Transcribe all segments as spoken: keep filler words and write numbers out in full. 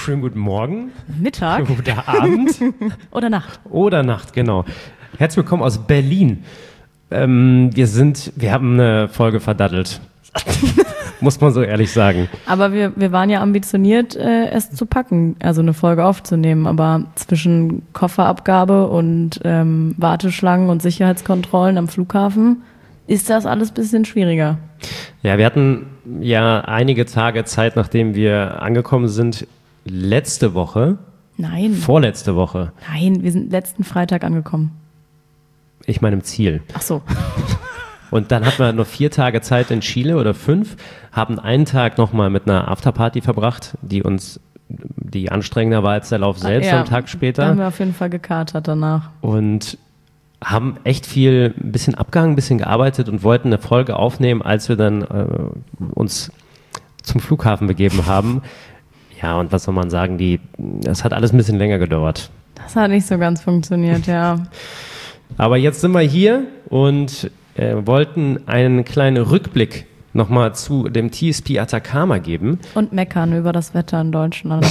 Schönen guten Morgen. Mittag. Guten Abend. Oder Nacht. Oder Nacht, genau. Herzlich willkommen aus Berlin. Ähm, wir sind, wir haben eine Folge verdattelt. Muss man so ehrlich sagen. Aber wir, wir waren ja ambitioniert, äh, es zu packen, also eine Folge aufzunehmen. Aber zwischen Kofferabgabe und ähm, Warteschlangen und Sicherheitskontrollen am Flughafen ist das alles ein bisschen schwieriger. Ja, wir hatten ja einige Tage Zeit, nachdem wir angekommen sind, letzte Woche. Nein. Vorletzte Woche. Nein, wir sind letzten Freitag angekommen. Ich meine im Ziel. Ach so. Und dann hatten wir noch vier Tage Zeit in Chile oder fünf, haben einen Tag nochmal mit einer Afterparty verbracht, die uns, die anstrengender war als der Lauf selbst ja, am Tag später. Da haben wir auf jeden Fall gekatert danach. Und haben echt viel, ein bisschen abgehangen, ein bisschen gearbeitet und wollten eine Folge aufnehmen, als wir dann äh, uns zum Flughafen begeben haben. Ja, und was soll man sagen, die, das hat alles ein bisschen länger gedauert. Das hat nicht so ganz funktioniert, ja. Aber jetzt sind wir hier und äh, wollten einen kleinen Rückblick nochmal zu dem T S P Atacama geben. Und meckern über das Wetter in Deutschland.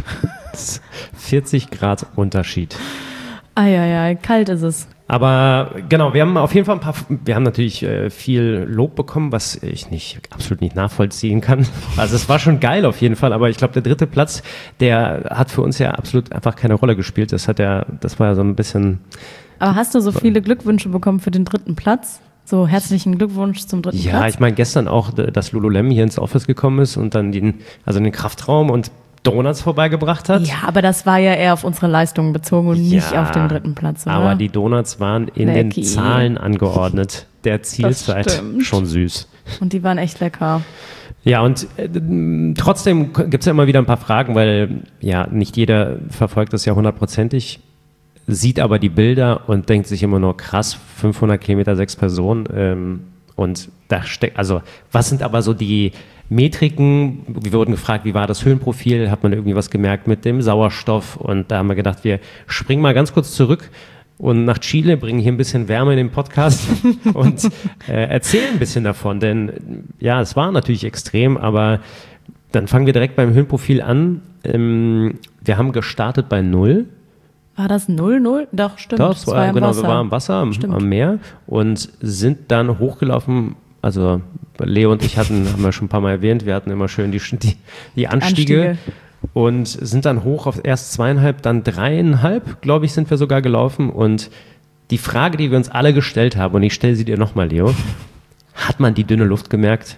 vierzig Grad Unterschied. Eieiei, kalt ist es. Aber genau, wir haben auf jeden Fall ein paar, wir haben natürlich äh, viel Lob bekommen, was ich nicht, absolut nicht nachvollziehen kann. Also es war schon geil auf jeden Fall, aber ich glaube, der dritte Platz, der hat für uns ja absolut einfach keine Rolle gespielt. Das hat ja, das war ja so ein bisschen... Aber hast du so viele Glückwünsche bekommen für den dritten Platz? So herzlichen Glückwunsch zum dritten ja, Platz. Ja, ich meine gestern auch, dass Lululemon hier ins Office gekommen ist und dann den, also den Kraftraum und Donuts vorbeigebracht hat. Ja, aber das war ja eher auf unsere Leistungen bezogen und nicht ja, auf den dritten Platz, oder? Aber die Donuts waren in Lecky. den Zahlen angeordnet, der Zielzeit. Schon süß. Und die waren echt lecker. Ja, und äh, trotzdem gibt es ja immer wieder ein paar Fragen, weil ja nicht jeder verfolgt das ja hundertprozentig, sieht aber die Bilder und denkt sich immer nur, krass, fünfhundert Kilometer, sechs Personen. Ähm, und da steckt, also was sind aber so die Metriken? Wir wurden gefragt, wie war das Höhenprofil? Hat man irgendwie was gemerkt mit dem Sauerstoff? Und da haben wir gedacht, wir springen mal ganz kurz zurück und nach Chile, bringen hier ein bisschen Wärme in den Podcast und äh, erzählen ein bisschen davon. Denn ja, es war natürlich extrem, aber dann fangen wir direkt beim Höhenprofil an. Ähm, wir haben gestartet bei null. War das null null? Doch, stimmt. Doch, das war, war genau, Wasser. wir waren am Wasser, am, am Meer und sind dann hochgelaufen. Also Leo und ich hatten, haben wir schon ein paar Mal erwähnt, wir hatten immer schön die, die, die Anstiege, Anstiege und sind dann hoch auf erst zweieinhalb, dann dreieinhalb, glaube ich, sind wir sogar gelaufen. Und die Frage, die wir uns alle gestellt haben, und ich stelle sie dir nochmal, Leo, hat man die dünne Luft gemerkt?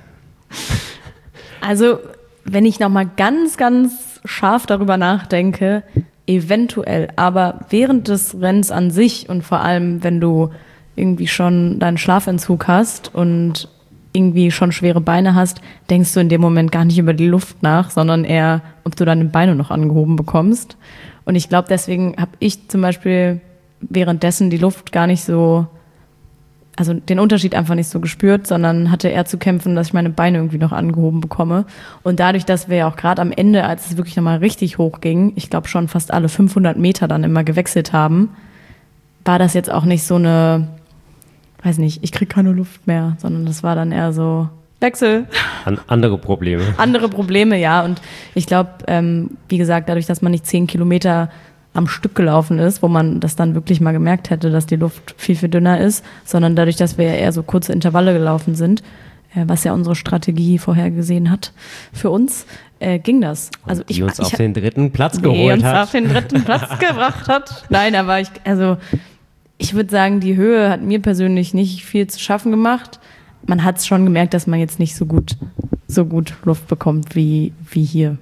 Also, wenn ich nochmal ganz, ganz scharf darüber nachdenke, eventuell, aber während des Rennens an sich und vor allem, wenn du irgendwie schon deinen Schlafentzug hast und irgendwie schon schwere Beine hast, denkst du in dem Moment gar nicht über die Luft nach, sondern eher, ob du deine Beine noch angehoben bekommst. Und ich glaube, deswegen habe ich zum Beispiel währenddessen die Luft gar nicht so, also den Unterschied einfach nicht so gespürt, sondern hatte eher zu kämpfen, dass ich meine Beine irgendwie noch angehoben bekomme. Und dadurch, dass wir ja auch gerade am Ende, als es wirklich nochmal richtig hoch ging, ich glaube schon fast alle fünfhundert Meter dann immer gewechselt haben, war das jetzt auch nicht so eine, weiß nicht, ich krieg keine Luft mehr, sondern das war dann eher so Wechsel. An andere Probleme. Andere Probleme, ja. Und ich glaube, ähm, wie gesagt, dadurch, dass man nicht zehn Kilometer am Stück gelaufen ist, wo man das dann wirklich mal gemerkt hätte, dass die Luft viel, viel dünner ist, sondern dadurch, dass wir ja eher so kurze Intervalle gelaufen sind, äh, was ja unsere Strategie vorhergesehen hat für uns, äh, ging das. Also die ich, uns ich, auf den dritten Platz die geholt uns hat. auf den dritten Platz gebracht hat. Nein, aber ich, also ich würde sagen, die Höhe hat mir persönlich nicht viel zu schaffen gemacht. Man hat es schon gemerkt, dass man jetzt nicht so gut, so gut Luft bekommt wie, wie hier.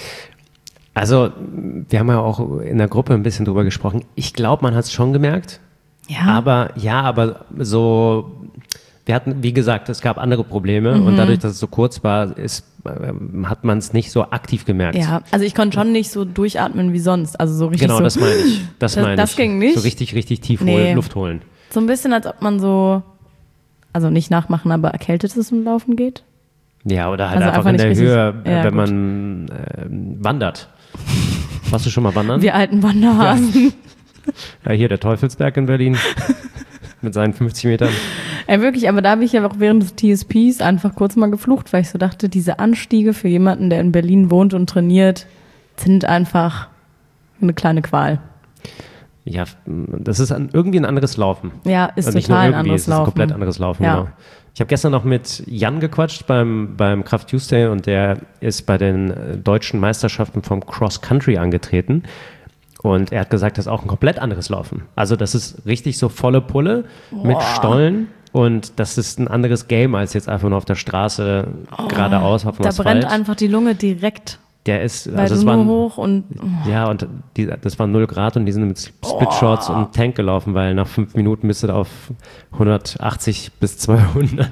Also, wir haben ja auch in der Gruppe ein bisschen drüber gesprochen. Ich glaube, man hat es schon gemerkt. Ja. Aber, ja, aber so, wir hatten, wie gesagt, es gab andere Probleme mhm. und dadurch, dass es so kurz war, ist, äh, hat man es nicht so aktiv gemerkt. Ja, also ich konnte schon nicht so durchatmen wie sonst. Also so richtig genau, so, das meine ich. Das, das, meine das ich. ging nicht. So richtig, richtig tief nee. holen, Luft holen. So ein bisschen, als ob man so, also nicht nachmachen, aber erkältet ist im Laufen geht. Ja, oder halt also einfach, einfach in der richtig, Höhe, ja, wenn gut. man äh, wandert. Warst du schon mal wandern? Wir alten Wanderhasen. Ja, hier der Teufelsberg in Berlin mit seinen fünfzig Metern. Ja, wirklich, aber da habe ich ja auch während des T S Ps einfach kurz mal geflucht, weil ich so dachte, diese Anstiege für jemanden, der in Berlin wohnt und trainiert, sind einfach eine kleine Qual. Ja, das ist ein, irgendwie ein anderes Laufen. Ja, ist also nicht total nur ein anderes es ist ein Laufen. komplett anderes Laufen, Ja. genau. Ich habe gestern noch mit Jan gequatscht beim, beim Kraft Tuesday und der ist bei den äh, deutschen Meisterschaften vom Cross Country angetreten und er hat gesagt, das ist auch ein komplett anderes Laufen. Also das ist richtig so volle Pulle Boah. mit Stollen und das ist ein anderes Game als jetzt einfach nur auf der Straße Oh, geradeaus auf dem da Asphalt. brennt einfach die Lunge direkt, Der ist, weil also du es nur waren, hoch und ja, und die, das waren null Grad und die sind mit Splitshorts Oh. und Tank gelaufen, weil nach fünf Minuten bist du da auf hundertachtzig bis zweihundert.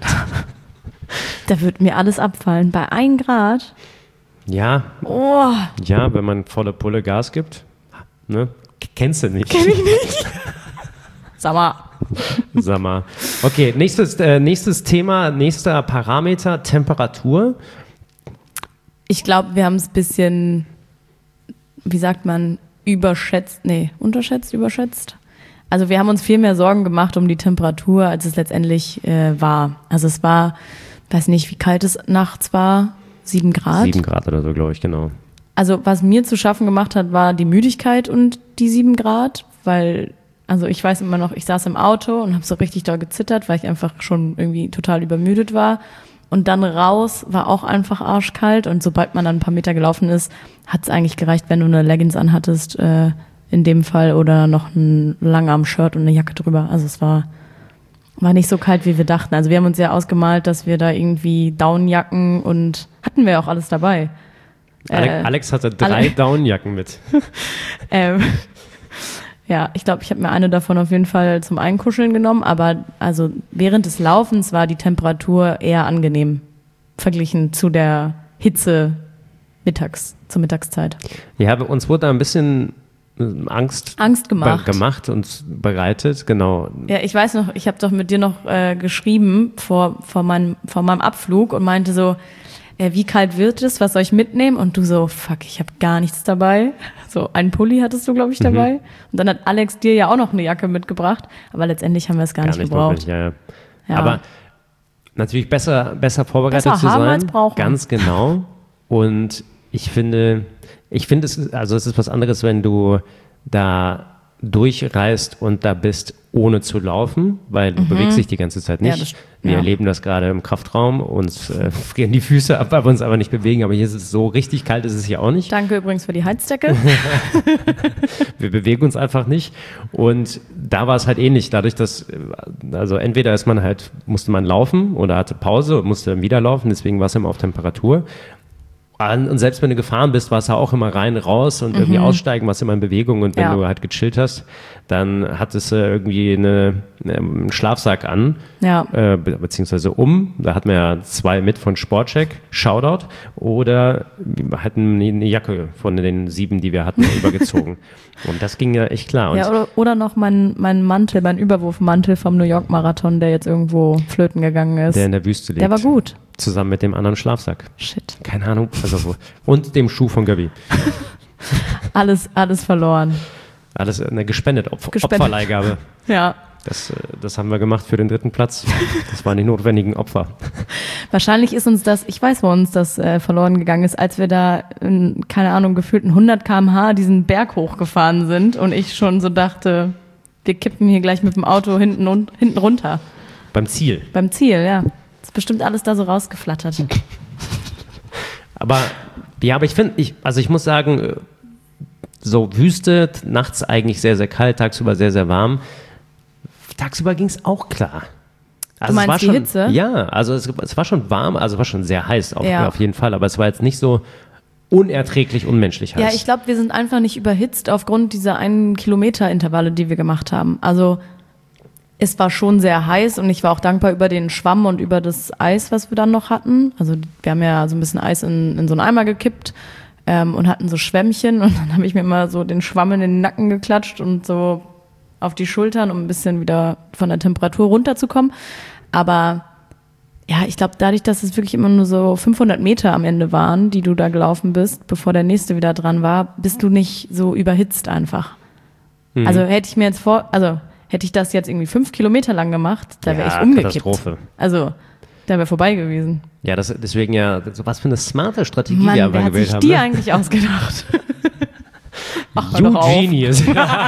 da wird mir alles abfallen. Bei ein Grad, Ja, oh, ja, wenn man volle Pulle Gas gibt, ne? Kennst du nicht. sag mal, Sag mal. Okay, nächstes, äh, nächstes Thema, nächster Parameter, Temperatur. ich glaube, wir haben es ein bisschen, wie sagt man, überschätzt, nee, unterschätzt, überschätzt. Also wir haben uns viel mehr Sorgen gemacht um die Temperatur, als es letztendlich äh, war. Also es war, weiß nicht, wie kalt es nachts war, sieben Grad. Sieben Grad oder so, glaube ich, genau. Also was mir zu schaffen gemacht hat, war die Müdigkeit und die sieben Grad, weil, also ich weiß immer noch, ich saß im Auto und habe so richtig doll gezittert, weil ich einfach schon irgendwie total übermüdet war. Und dann raus war auch einfach arschkalt und sobald man dann ein paar Meter gelaufen ist, hat es eigentlich gereicht, wenn du eine Leggings anhattest, äh, in dem Fall, oder noch ein Langarm-Shirt und eine Jacke drüber. Also es war, war nicht so kalt, wie wir dachten. Also wir haben uns ja ausgemalt, dass wir da irgendwie Downjacken und hatten wir auch alles dabei. Alex, Äh, Alex hatte drei Ale- Downjacken mit. Ähm, ja, ich glaube, ich habe mir eine davon auf jeden Fall zum Einkuscheln genommen, aber also während des Laufens war die Temperatur eher angenehm, verglichen zu der Hitze mittags, zur Mittagszeit. Ja, uns wurde da ein bisschen äh, Angst, Angst gemacht. be- gemacht und bereitet, genau. Ja, ich weiß noch, ich habe doch mit dir noch äh, geschrieben vor, vor, meinem, vor meinem Abflug und meinte so, äh, wie kalt wird es, was soll ich mitnehmen? Und du so, fuck, ich habe gar nichts dabei. So, einen Pulli hattest du, glaube ich, dabei. Mhm. Und dann hat Alex dir ja auch noch eine Jacke mitgebracht, aber letztendlich haben wir es gar, Gar nicht nicht gebraucht. wirklich, ja, ja. Ja. Aber natürlich besser, besser vorbereitet Besser zu haben sein. als brauchen. Ganz genau. Und ich finde, ich finde es, ist- also es ist was anderes, wenn du da durchreist und da bist, ohne zu laufen, weil du bewegst dich die ganze Zeit nicht. Ja, das- Wir ja. erleben das gerade im Kraftraum, uns äh, frieren die Füße ab, weil wir uns aber nicht bewegen, aber hier ist es so richtig kalt, ist es hier auch nicht. Danke übrigens für die Heizdecke. Wir bewegen uns einfach nicht. Und da war es halt ähnlich, dadurch, dass, äh, also entweder ist man halt, musste man laufen oder hatte Pause und musste dann wieder laufen, deswegen war es immer auf Temperatur. Und selbst wenn du gefahren bist, war es ja auch immer rein, raus und irgendwie aussteigen, warst immer in Bewegung. Und wenn Ja. du halt gechillt hast, dann hattest du irgendwie eine, einen Schlafsack an, Ja. äh, be beziehungsweise um. Da hatten wir ja zwei mit von Sportcheck, Shoutout. Oder wir hatten eine Jacke von den sieben, die wir hatten, übergezogen. Und das ging ja echt klar. Und Ja, oder, oder noch mein, mein Mantel, mein Überwurfmantel vom New York Marathon, der jetzt irgendwo flöten gegangen ist. der in der Wüste liegt. Der war gut. Zusammen mit dem anderen Schlafsack. Shit. Keine Ahnung. Also wo. Und dem Schuh von Gabi. Alles, alles verloren. Alles eine gespendet, Opfer, Gespendet. Opferleihgabe. Ja. Das, äh, das haben wir gemacht für den dritten Platz. Das waren die notwendigen Opfer. Wahrscheinlich ist uns das, ich weiß, wo uns das äh, verloren gegangen ist, als wir da, in, keine Ahnung, gefühlten hundert Kilometer pro Stunde diesen Berg hochgefahren sind und ich schon so dachte, wir kippen hier gleich mit dem Auto hinten, und, hinten runter. Beim Ziel. Beim Ziel, ja. Ist bestimmt alles da so rausgeflattert. Aber ja, aber ich finde, ich, also ich muss sagen, äh, so Wüste, nachts eigentlich sehr, sehr kalt, tagsüber sehr, sehr warm. Tagsüber ging es auch klar. Also meinst es war die schon, Hitze? Ja, also es, es war schon warm, also es war schon sehr heiß, auf, Ja. auf jeden Fall, aber es war jetzt nicht so unerträglich, unmenschlich heiß. Ja, ich glaube, wir sind einfach nicht überhitzt aufgrund dieser einen Kilometer Intervalle, die wir gemacht haben. Also es war schon sehr heiß und ich war auch dankbar über den Schwamm und über das Eis, was wir dann noch hatten. Also wir haben ja so ein bisschen Eis in, in so einen Eimer gekippt ähm, und hatten so Schwämmchen und dann habe ich mir immer so den Schwamm in den Nacken geklatscht und so auf die Schultern, um ein bisschen wieder von der Temperatur runterzukommen. Aber ja, ich glaube, dadurch, dass es wirklich immer nur so fünfhundert Meter am Ende waren, die du da gelaufen bist, bevor der nächste wieder dran war, bist du nicht so überhitzt einfach. Mhm. Also hätte ich mir jetzt vor, also hätte ich das jetzt irgendwie fünf Kilometer lang gemacht, da wäre Ja, ich umgekippt. Katastrophe. Also, da wäre vorbei gewesen. Ja, das, deswegen ja, so was für eine smarte Strategie Mann, wir aber wer hat gewählt sich haben. die Ne? eigentlich ausgedacht? Ach, hör You doch auf. Genius.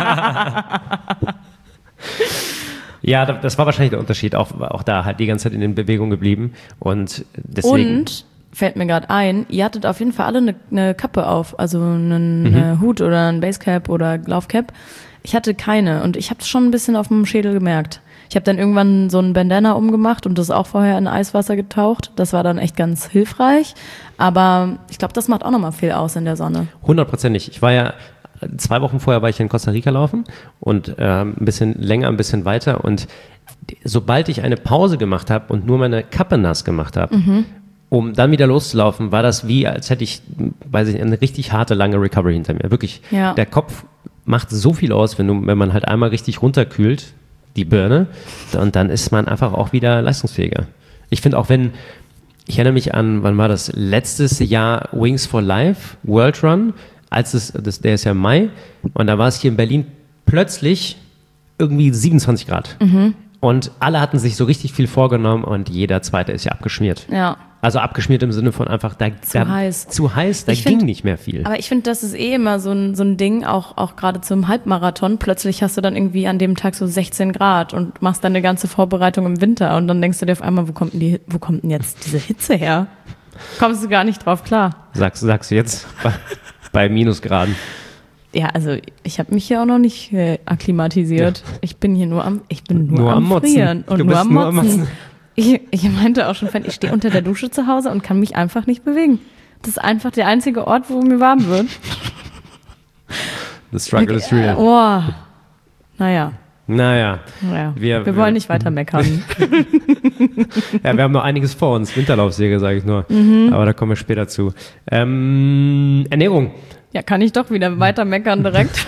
Ja, da- das war wahrscheinlich der Unterschied. Auch, auch da halt die ganze Zeit in den Bewegungen geblieben. Und deswegen. Und, fällt mir gerade ein, ihr hattet auf jeden Fall alle eine ne Kappe auf, also einen mhm. äh, Hut oder ein Basecap oder Laufcap. Ich hatte keine und ich habe es schon ein bisschen auf dem Schädel gemerkt. Ich habe dann irgendwann so ein Bandana umgemacht und das auch vorher in Eiswasser getaucht. Das war dann echt ganz hilfreich. Aber ich glaube, das macht auch nochmal viel aus in der Sonne. Hundertprozentig. Ich war ja, zwei Wochen vorher war ich in Costa Rica laufen und äh, ein bisschen länger, ein bisschen weiter. Und sobald ich eine Pause gemacht habe und nur meine Kappe nass gemacht habe, mhm. um dann wieder loszulaufen, war das wie, als hätte ich, weiß ich nicht, eine richtig harte, lange Recovery hinter mir. Wirklich, ja. Der Kopf macht so viel aus, wenn, du, wenn man halt einmal richtig runterkühlt, die Birne, und dann ist man einfach auch wieder leistungsfähiger. Ich finde auch, wenn, ich erinnere mich an, wann war das, letztes Jahr Wings for Life, World Run, als es, das, der ist ja im Mai, und da war es hier in Berlin plötzlich irgendwie siebenundzwanzig Grad. Mhm. Und alle hatten sich so richtig viel vorgenommen und jeder Zweite ist ja abgeschmiert. Ja. Also abgeschmiert im Sinne von einfach, da, zu da, heiß. Zu heiß, da ich ging find, nicht mehr viel. Aber ich finde, das ist eh immer so ein, so ein Ding, auch, auch gerade zum Halbmarathon. Plötzlich hast du dann irgendwie an dem Tag so sechzehn Grad und machst dann eine ganze Vorbereitung im Winter und dann denkst du dir auf einmal, wo kommt denn, die, wo kommt denn jetzt diese Hitze her? Kommst du gar nicht drauf klar. Sagst, sagst du jetzt bei, bei Minusgraden? Ja, also ich habe mich hier auch noch nicht äh, akklimatisiert. Ja. Ich bin hier nur am, ich bin nur, nur am, am Frieren und du nur bist am nur Motzen. Am Motzen. Ich, ich meinte auch schon, ich stehe unter der Dusche zu Hause und kann mich einfach nicht bewegen. Das ist einfach der einzige Ort, wo mir warm wird. The struggle is real. Oh, naja. Naja. naja. Wir, wir wollen nicht weiter meckern. Ja, wir haben noch einiges vor uns. Winterlaufsäge, sage ich nur. Mhm. Aber da kommen wir später zu. Ähm, Ernährung. Ja, kann ich doch wieder weiter meckern direkt.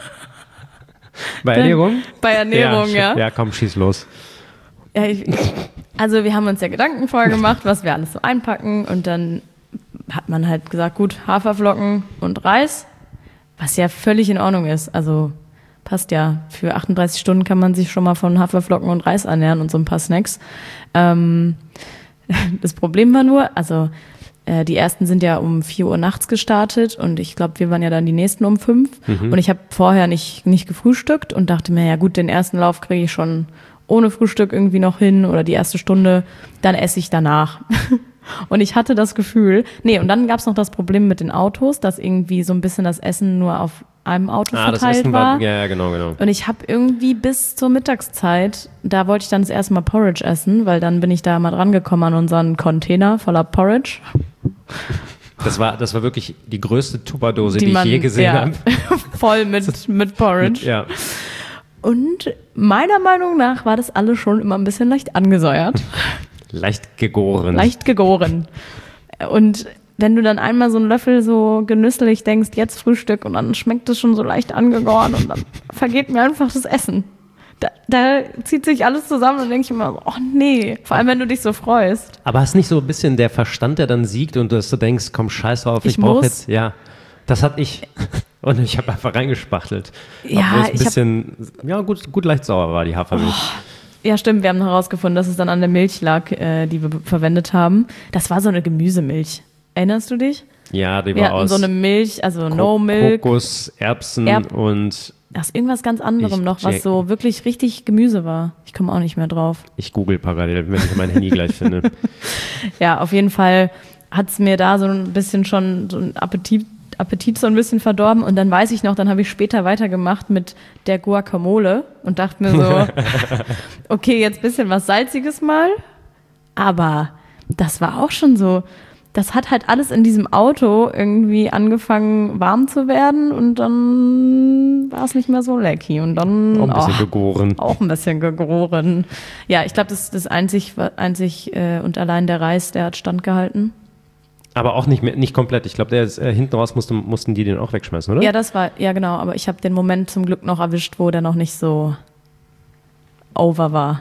Bei Ernährung? Bei Ernährung, ja. Ja, ja komm, schieß los. Ja, ich, also wir haben uns ja Gedanken vorher gemacht, was wir alles so einpacken und dann hat man halt gesagt, gut, Haferflocken und Reis, was ja völlig in Ordnung ist. Also passt ja. Für achtunddreißig Stunden kann man sich schon mal von Haferflocken und Reis ernähren und so ein paar Snacks. Ähm, das Problem war nur, also äh, die ersten sind ja um vier Uhr nachts gestartet und ich glaube, wir waren ja dann die nächsten um fünf. Mhm. Und ich habe vorher nicht, nicht gefrühstückt und dachte mir, ja gut, den ersten Lauf kriege ich schon ohne Frühstück irgendwie noch hin oder die erste Stunde, dann esse ich danach. Und ich hatte das Gefühl, nee, und dann gab es noch das Problem mit den Autos, dass irgendwie so ein bisschen das Essen nur auf einem Auto ah, verteilt das Essen war. war. Ja, ja, genau, genau. Und ich habe irgendwie bis zur Mittagszeit, da wollte ich dann das erste Mal Porridge essen, weil dann bin ich da mal dran gekommen an unseren Container voller Porridge. Das war, das war wirklich die größte Tupperdose, die, die man, ich je gesehen ja, habe. Voll mit, mit Porridge. Ja. Und meiner Meinung nach war das alles schon immer ein bisschen leicht angesäuert. Leicht gegoren. Leicht gegoren. Und wenn du dann einmal so einen Löffel so genüsslich denkst, jetzt Frühstück, und dann schmeckt es schon so leicht angegoren und dann vergeht mir einfach das Essen. Da, da zieht sich alles zusammen und denke ich immer so, oh nee, vor allem wenn du dich so freust. Aber hast nicht so ein bisschen der Verstand, der dann siegt und dass du denkst, komm, scheiß drauf, ich, ich brauche jetzt, ja, das hatte ich. Und ich habe einfach reingespachtelt. Ja, obwohl es ein ich bisschen, ja, gut, gut leicht sauer war, die Hafermilch. Oh. Ja, stimmt, wir haben herausgefunden, dass es dann an der Milch lag, äh, die wir verwendet haben. Das war so eine Gemüsemilch. Erinnerst du dich? Ja, die wir war hatten aus so eine Milch, also Ko- No Milk. Kokos, Erbsen Erb- und Ach, irgendwas ganz anderem Ich noch, was check. so wirklich richtig Gemüse war. Ich komme auch nicht mehr drauf. ich google parallel, wenn ich mein Handy gleich finde. Ja, auf jeden Fall hat es mir da so ein bisschen schon so ein Appetit, Appetit so ein bisschen verdorben. Und dann weiß ich noch, dann habe ich später weitergemacht mit der Guacamole und dachte mir so, okay, jetzt ein bisschen was Salziges mal. Aber das war auch schon so, das hat halt alles in diesem Auto irgendwie angefangen warm zu werden und dann war es nicht mehr so lecky. Und dann Auch ein bisschen oh, gegoren. Auch ein bisschen gegoren. Ja, ich glaube, das ist das einzig, einzig äh, und allein der Reis, der hat standgehalten. Aber auch nicht, mehr, nicht komplett. Ich glaube, der ist, äh, hinten raus musste, mussten die den auch wegschmeißen, oder? Ja, das war, ja genau, aber ich habe den Moment zum Glück noch erwischt, wo der noch nicht so over war.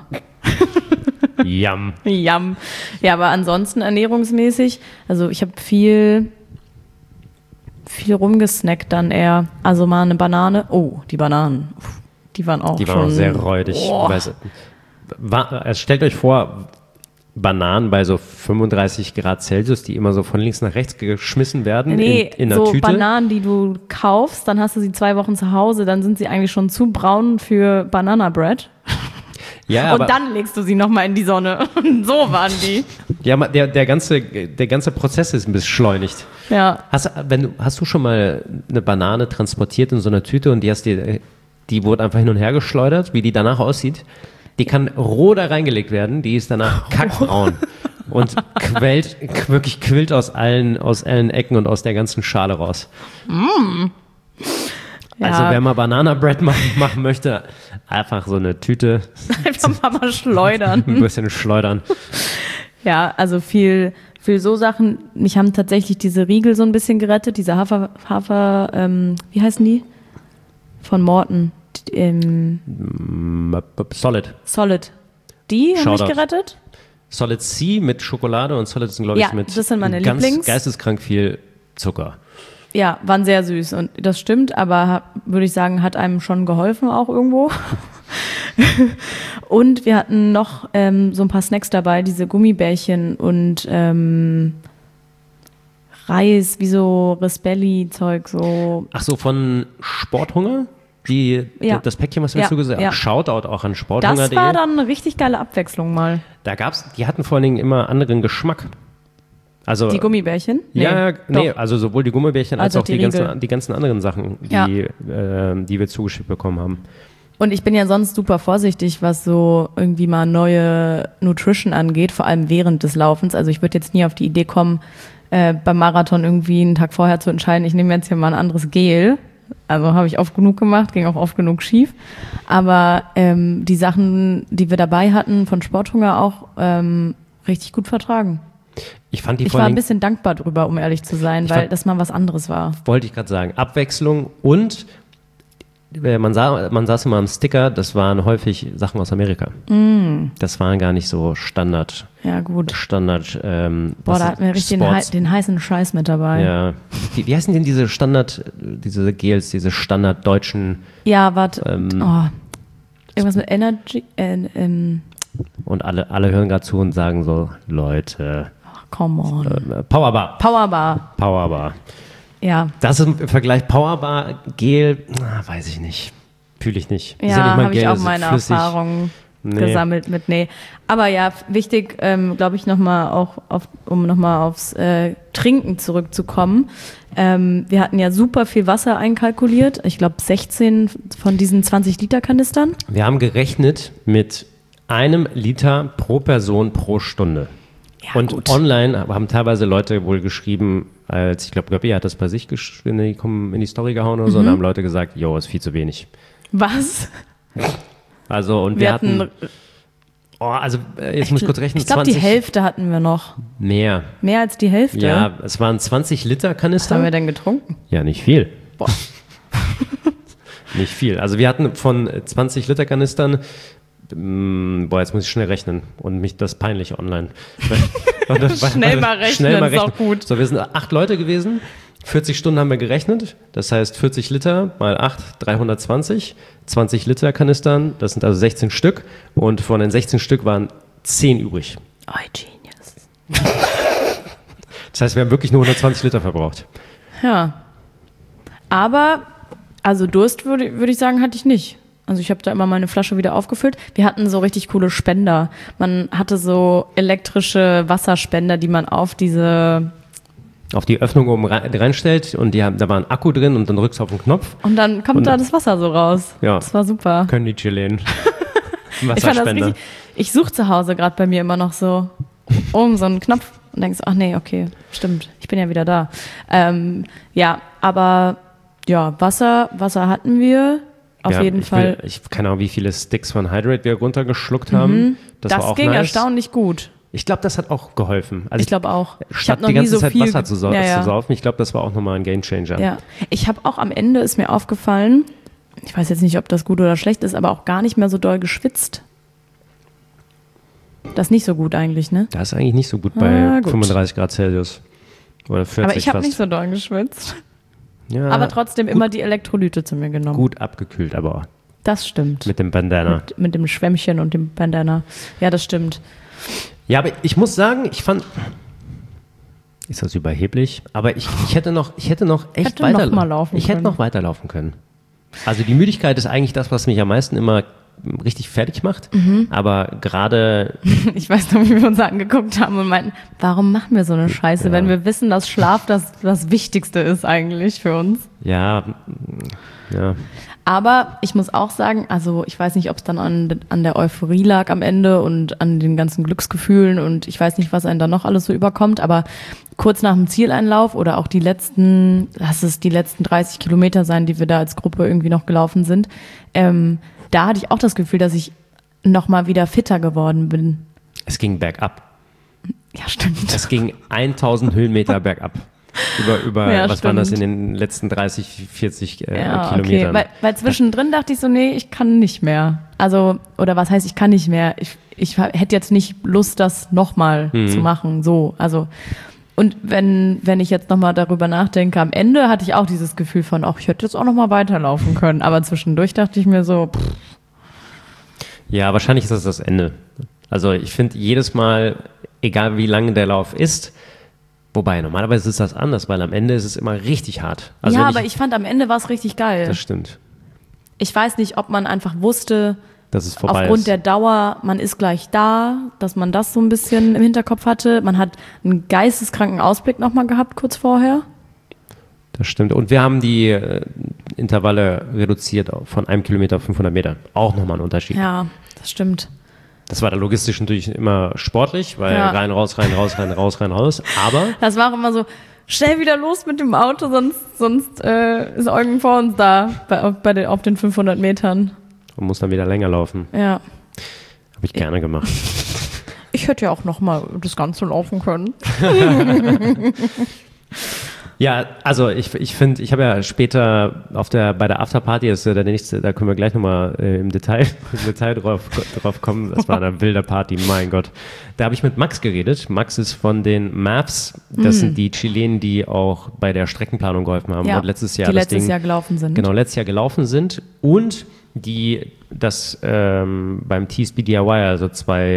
Yum. Yum. Ja, aber ansonsten ernährungsmäßig, also ich habe viel, viel rumgesnackt dann eher. Also mal eine Banane. Oh, die Bananen. Uff, die waren auch Die schon... waren auch sehr räudig. Oh. Weiß, war, also stellt euch vor, Bananen bei so fünfunddreißig Grad Celsius, die immer so von links nach rechts geschmissen werden Nee, in, in der so Tüte. Bananen, die du kaufst, dann hast du sie zwei Wochen zu Hause, dann sind sie eigentlich schon zu braun für Banana Bread. Ja, Und aber, dann legst du sie nochmal in die Sonne. Und so waren die. ja, aber der, der, ganze, der ganze Prozess ist ein bisschen beschleunigt. Ja. Hast, wenn du, hast du schon mal eine Banane transportiert in so einer Tüte und die hast dir, die wurde einfach hin und her geschleudert, wie die danach aussieht? Die kann roh da reingelegt werden, die ist danach kackbraun und quält, wirklich quillt aus allen, aus allen Ecken und aus der ganzen Schale raus. Mm. Ja. Also wer mal Banana Bread machen, machen möchte, einfach so eine Tüte Einfach mal schleudern. ein bisschen schleudern. Ja, also viel, viel so Sachen. Mich haben tatsächlich diese Riegel so ein bisschen gerettet, diese Hafer, Hafer, ähm, wie heißen die? Von Morton. Die, ähm, Solid. Solid. Die haben Shoutout. mich gerettet. Solid C mit Schokolade und Solid sind, glaube ich, Ja, mit das sind meine ganz Lieblings. geisteskrank viel Zucker. Ja, waren sehr süß und das stimmt, aber würde ich sagen, hat einem schon geholfen auch irgendwo. Und wir hatten noch ähm, so ein paar Snacks dabei, diese Gummibärchen und ähm, Reis, wie so Rispelli-Zeug, so. Ach so, von Sporthunger? Die, Ja. Das Päckchen, was wir Ja, zugesagt haben. ja. Shoutout auch an sporthunger Das punkt de. war dann eine richtig geile Abwechslung mal. Da gab's, die hatten vor allen Dingen immer anderen Geschmack. Also, Die Gummibärchen? ja, nee, doch. also sowohl die Gummibärchen als, Als auch auch die, die Riegel. ganzen, die ganzen anderen Sachen, die, Ja. äh, die wir zugeschickt bekommen haben. Und ich bin ja sonst super vorsichtig, was so irgendwie mal neue Nutrition angeht, vor allem während des Laufens. Also ich würde jetzt nie auf die Idee kommen, äh, beim Marathon irgendwie einen Tag vorher zu entscheiden, ich nehme jetzt hier mal ein anderes Gel. Also habe ich oft genug gemacht, ging auch oft genug schief. Aber ähm, die Sachen, die wir dabei hatten, von Sporthunger auch, ähm, richtig gut vertragen. Ich fand die Ich vor war allen ein Dingen, bisschen dankbar drüber, um ehrlich zu sein, Ich weil fand- das mal was anderes war. wollte ich gerade sagen, Abwechslung und äh, man sah, man saß immer am Sticker, das waren häufig Sachen aus Amerika. Mm. Das waren gar nicht so Standard, Ja, gut. Standard, ähm, Boah, was da ist- hatten wir richtig den, hei- Sports- den heißen Scheiß mit dabei. Ja. Wie, wie heißen denn diese Standard, diese Gels, diese Standard deutschen Ja, warte. Ähm, oh. Irgendwas mit Energy. Äh, ähm, und alle, alle hören gerade zu und sagen so, Leute, come on. äh, Powerbar, Powerbar. Powerbar. Ja, Das ist im Vergleich Powerbar, Gel, ah, weiß ich nicht. Fühle ich nicht. Ist ja, nicht mal habe ich Gel, auch ist meine flüssig. Erfahrungen Nee. gesammelt mit. Nee. Aber ja, wichtig, ähm, glaube ich, nochmal auch, auf, um nochmal aufs äh, Trinken zurückzukommen. Ähm, wir hatten ja super viel Wasser einkalkuliert. Ich glaube, sechzehn von diesen zwanzig Liter Kanistern. Wir haben gerechnet mit einem Liter pro Person pro Stunde. Ja, und gut. online haben teilweise Leute wohl geschrieben, als ich glaube, Göppi hat das bei sich gesch- in die, in die Story gehauen oder so, Mhm. und haben Leute gesagt, jo, ist viel zu wenig. Was? Also, und wir, Wir hatten, hatten, oh, also, äh, jetzt muss ich kurz rechnen, ich glaube, die zwanzig Hälfte hatten wir noch. mehr. Mehr als die Hälfte. Ja, es waren zwanzig Liter Was haben Kanister. wir denn getrunken? Ja, nicht viel. Boah. Nicht viel. Also wir hatten von zwanzig Liter Kanistern, mm, boah, jetzt muss ich schnell rechnen und mich das peinlich online. Schnell mal rechnen, Schnell mal ist auch rechnen. gut. So, wir sind acht Leute gewesen, vierzig Stunden haben wir gerechnet, das heißt vierzig Liter mal acht, dreihundertzwanzig, zwanzig Liter Kanistern, das sind also sechzehn Stück und von den sechzehn Stück waren zehn übrig. Oh, genius. Das heißt, wir haben wirklich nur hundertzwanzig Liter verbraucht. Ja. Aber, also Durst würde würde ich sagen, hatte ich nicht. Also ich habe da immer meine Flasche wieder aufgefüllt. Wir hatten so richtig coole Spender. Man hatte so elektrische Wasserspender, die man auf diese... Auf die Öffnung oben rein- reinstellt und die haben, da war ein Akku drin und dann drückst du auf den Knopf, Und dann kommt Und- da das Wasser so raus. Ja. Das war super. können die Chilen. Ich fand das Wasserspender. richtig... Ich suche zu Hause gerade bei mir immer noch so um so einen Knopf und denkst, ach nee, okay, stimmt, ich bin ja wieder da. Ähm, ja, aber ja, Wasser, Wasser hatten wir auf Ja, jeden ich Fall. Will, ich keine Ahnung, wie viele Sticks von Hydrate wir runtergeschluckt haben. Das, Das war auch ging nice. erstaunlich gut. Ich glaube, das hat auch geholfen. Also Ich glaube auch. Ich statt habe noch die nie ganze so Zeit viel Wasser ge- zu, sau ja, ja. zu saufen, ich glaube, das war auch nochmal ein Gamechanger. Ja, ich habe auch am Ende ist mir aufgefallen, ich weiß jetzt nicht, ob das gut oder schlecht ist, aber auch gar nicht mehr so doll geschwitzt. Das ist nicht so gut eigentlich, ne? Das ist eigentlich nicht so gut bei Ah, gut. fünfunddreißig Grad Celsius. Oder vierzig Aber ich habe fast. nicht so doll geschwitzt. ja, Aber trotzdem immer die Elektrolyte zu mir genommen. gut abgekühlt, aber Das stimmt. Mit dem Bandana. Mit, mit dem Schwämmchen und dem Bandana. Ja, das stimmt. Ja, aber ich muss sagen, ich fand, ist das überheblich, aber ich, ich hätte noch, ich hätte noch echt hätte weiter, noch mal laufen ich hätte können. noch weiterlaufen können. Also die Müdigkeit ist eigentlich das, was mich am meisten immer richtig fertig macht, Mhm. aber gerade, Ich weiß noch, wie wir uns angeguckt haben und meinten, warum machen wir so eine Scheiße, Ja. wenn wir wissen, dass Schlaf das, das Wichtigste ist eigentlich für uns. ja, ja, Aber ich muss auch sagen, also ich weiß nicht, ob es dann an, an der Euphorie lag am Ende und an den ganzen Glücksgefühlen und ich weiß nicht, was einen da noch alles so überkommt, aber kurz nach dem Zieleinlauf oder auch die letzten, lass es die letzten dreißig Kilometer sein, die wir da als Gruppe irgendwie noch gelaufen sind, ähm, da hatte ich auch das Gefühl, dass ich nochmal wieder fitter geworden bin. es ging bergab. Ja, stimmt. Es ging tausend Höhenmeter bergab. Über, über Ja, was waren das in stimmt. den letzten dreißig, vierzig äh, Ja, Kilometern? okay. Weil, weil zwischendrin dachte ich so, nee, ich kann nicht mehr. Also, oder was heißt, ich kann nicht mehr? Ich, ich hätte jetzt nicht Lust, das nochmal Mhm. zu machen. So, also. Und wenn, wenn ich jetzt nochmal darüber nachdenke, am Ende hatte ich auch dieses Gefühl von, ach, ich hätte jetzt auch nochmal weiterlaufen können. Aber zwischendurch dachte ich mir so, pff, Ja, wahrscheinlich ist das das Ende. Also ich finde jedes Mal, egal wie lang der Lauf ist, wobei normalerweise ist das anders, weil am Ende ist es immer richtig hart. Also ja, wenn aber ich fand am Ende war es richtig geil. Das stimmt, Ich weiß nicht, ob man einfach wusste, dass es vorbei aufgrund ist. der Dauer, man ist gleich da, dass man das so ein bisschen im Hinterkopf hatte. Man hat einen geisteskranken Ausblick nochmal gehabt kurz vorher. Das stimmt. Und wir haben die äh, Intervalle reduziert auf- von einem Kilometer auf fünfhundert Meter. Auch nochmal ein Unterschied. Ja, das stimmt. Das war da logistisch natürlich immer sportlich, weil Ja. rein, raus, rein, raus, rein, raus, rein, raus. Aber Das war auch immer so, schnell wieder los mit dem Auto, sonst, sonst äh, ist Eugen vor uns da bei, auf, bei den, auf den fünfhundert Metern. man muss dann wieder länger laufen. Ja. Habe ich gerne gemacht. Ich hätte ja auch nochmal das Ganze laufen können. Ja, also ich, ich finde, ich habe ja später auf der, bei der Afterparty, das ist ja der nächste, da können wir gleich nochmal äh, im Detail, im Detail drauf, drauf kommen. Das war eine wilde Party, mein Gott. Da habe ich mit Max geredet. Max ist von den Mavs. Das sind die Chilenen, die auch bei der Streckenplanung geholfen haben. Ja, und letztes Jahr die das letztes Ding, Jahr gelaufen sind. Genau, letztes Jahr gelaufen sind. Und die das ähm, beim T S B D I Y, also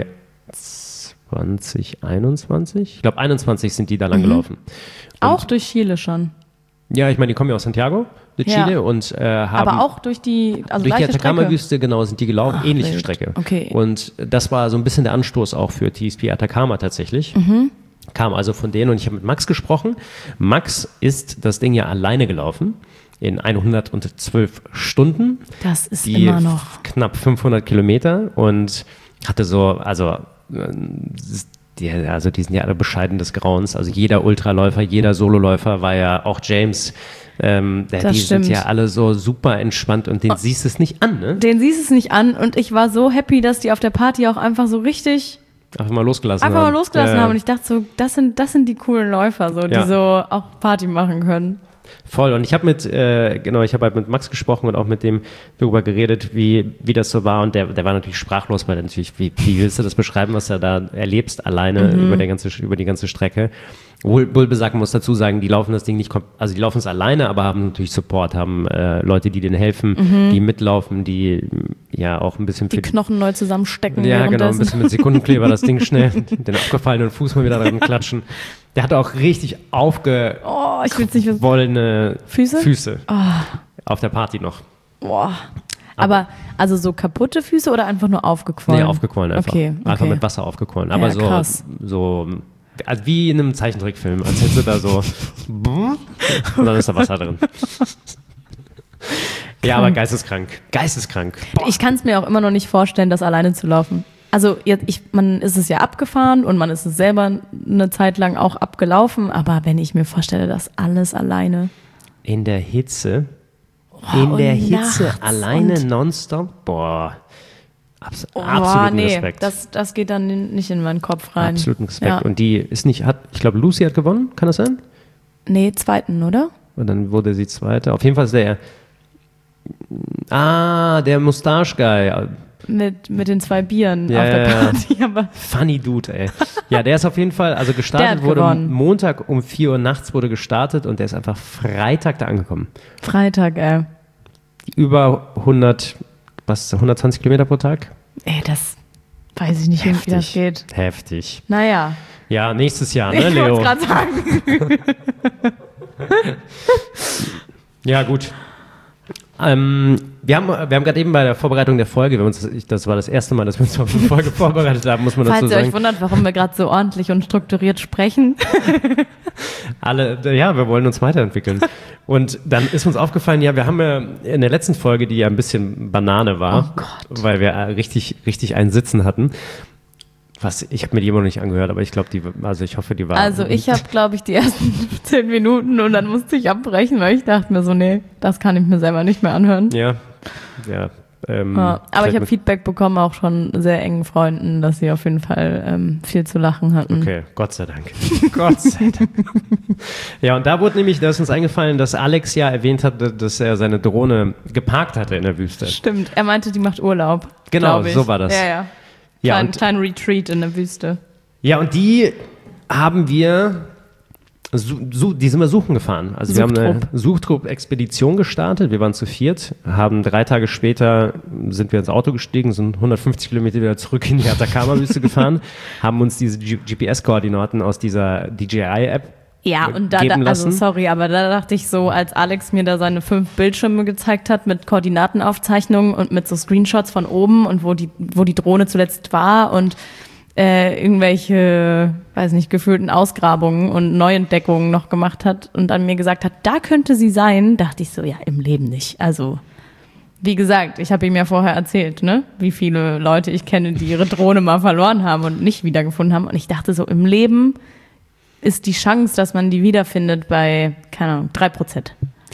zwanzig einundzwanzig, ich glaube einundzwanzig sind die da lang gelaufen. Auch durch Chile schon. Ja, ich meine, die kommen ja aus Santiago de Chile Ja. und äh, haben Aber auch durch die, also durch die gleiche Strecke. Atacama-Wüste, genau, sind die gelaufen, Ach, ähnliche wild. Strecke. Okay. Und das war so ein bisschen der Anstoß auch für T S P Atacama tatsächlich. Mhm. Kam also von denen und ich habe mit Max gesprochen. Max ist das Ding ja alleine gelaufen in hundertzwölf Stunden. Das ist die immer noch. f- knapp fünfhundert Kilometer und hatte so, also, äh, die, also die sind ja alle bescheiden des Grauens. Also jeder Ultraläufer, jeder Sololäufer war ja, auch James, ähm, der, Das die sind stimmt. ja alle so super entspannt und den siehst du es nicht an, ne? Den siehst es nicht an und ich war so happy, dass die auf der Party auch einfach so richtig Einfach mal losgelassen einfach haben. mal losgelassen Ja, haben und ich dachte so, das sind, das sind die coolen Läufer, so, die Ja. so auch Party machen können. Voll. Und ich habe mit, äh, genau, ich habe halt mit Max gesprochen und auch mit dem darüber geredet, wie, wie das so war. Und der, der war natürlich sprachlos, weil er natürlich, wie, wie willst du das beschreiben, was er da erlebst, alleine über, der ganze, über die ganze Strecke. Wohl, wohl besagt, man muss dazu sagen, die laufen das Ding nicht, kom- also die laufen es alleine, aber haben natürlich Support, haben äh, Leute, die denen helfen, die mitlaufen, die ja auch ein bisschen Die für Knochen neu zusammenstecken. Ja, genau, ein währenddessen. bisschen mit Sekundenkleber das Ding schnell, den abgefallenen Fuß mal wieder dran klatschen. Der hatte auch richtig aufgequollene Oh, ich will es nicht wissen. Füße? Füße auf der Party noch. Boah. Aber also so kaputte Füße oder einfach nur aufgequollen? Nee, aufgequollen einfach. Okay, Einfach okay. mit Wasser aufgequollen. Aber Ja, so, krass. so, also wie in einem Zeichentrickfilm, als hättest du da so und dann ist da Wasser drin. Ja, aber geisteskrank. Geisteskrank. Boah. Ich kann es mir auch immer noch nicht vorstellen, das alleine zu laufen. Also jetzt, ich, man ist es ja abgefahren und man ist es selber eine Zeit lang auch abgelaufen, aber wenn ich mir vorstelle, das alles alleine. In der Hitze, in der und Hitze nachts alleine und- nonstop, boah, Abs Oh, absoluten nee, Respekt. das, das geht dann in- nicht in meinen Kopf rein. Absoluten Respekt. Ja. Und die ist nicht, hat, ich glaube, Lucy hat gewonnen, kann das sein? Nee, zweiten, oder? Und dann wurde sie Zweite. Auf jeden Fall ist der, ah, der Mustache-Guy. Mit, mit den zwei Bieren Ja, auf der ja, ja. Party. Aber Funny Dude, ey. Ja, der ist auf jeden Fall, also Der gestartet hat wurde gewonnen. Montag um vier Uhr nachts wurde gestartet und der ist einfach Freitag da angekommen. Freitag, ey. Über hundert was, hundertzwanzig Kilometer pro Tag? Ey, das weiß ich nicht, Heftig. wie das geht. Heftig. Naja. Ja, nächstes Jahr, ne, Ich Leo? wollte gerade sagen. Ja, gut. Ähm, wir haben, wir haben gerade eben bei der Vorbereitung der Folge, wir haben uns, ich- das war das erste Mal, dass wir uns auf eine Folge vorbereitet haben, muss man dazu Falls ihr euch sagen. wundert, warum wir gerade so ordentlich und strukturiert sprechen. Alle, ja, wir wollen uns weiterentwickeln. Und dann ist uns aufgefallen, ja, wir haben ja in der letzten Folge, die ja ein bisschen Banane war, Oh Gott. weil wir äh, richtig, richtig einen Sitzen hatten. Was, ich habe mir die immer noch nicht angehört, aber ich glaube, die, also ich hoffe, die war. Also ich habe, glaube ich, die ersten zehn Minuten und dann musste ich abbrechen, weil ich dachte mir so, nee, das kann ich mir selber nicht mehr anhören. Ja, ja. Ähm, Ja, aber ich vielleicht habe mit- Feedback bekommen, auch schon sehr engen Freunden, dass sie auf jeden Fall ähm, viel zu lachen hatten. Okay, Gott sei Dank. Gott sei Dank. Ja, und da wurde nämlich, da ist uns eingefallen, dass Alex ja erwähnt hatte, dass er seine Drohne geparkt hatte in der Wüste. Stimmt, er meinte, die macht Urlaub. Genau, glaub ich. so war das. Ja, ja. Ja, Klein, und, kleinen Retreat in der Wüste. ja, und die haben wir, su, su, die sind wir suchen gefahren. Also wir haben eine Suchtrupp-Expedition gestartet, wir waren zu viert, haben drei Tage später, sind wir ins Auto gestiegen, sind hundertfünfzig Kilometer wieder zurück in die Atacama-Wüste gefahren, haben uns diese G- G P S-Koordinaten aus dieser D J I-App Ja, und da, da geben also lassen. sorry, aber da dachte ich so, als Alex mir da seine fünf Bildschirme gezeigt hat mit Koordinatenaufzeichnungen und mit so Screenshots von oben und wo die, wo die Drohne zuletzt war und äh, irgendwelche, weiß nicht, gefühlten Ausgrabungen und Neuentdeckungen noch gemacht hat und dann mir gesagt hat, da könnte sie sein, dachte ich so, ja, im Leben nicht. Also, wie gesagt, ich habe ihm ja vorher erzählt, ne, wie viele Leute ich kenne, die ihre Drohne mal verloren haben und nicht wiedergefunden haben und ich dachte so, im Leben ist die Chance, dass man die wiederfindet bei, keine Ahnung, drei Prozent.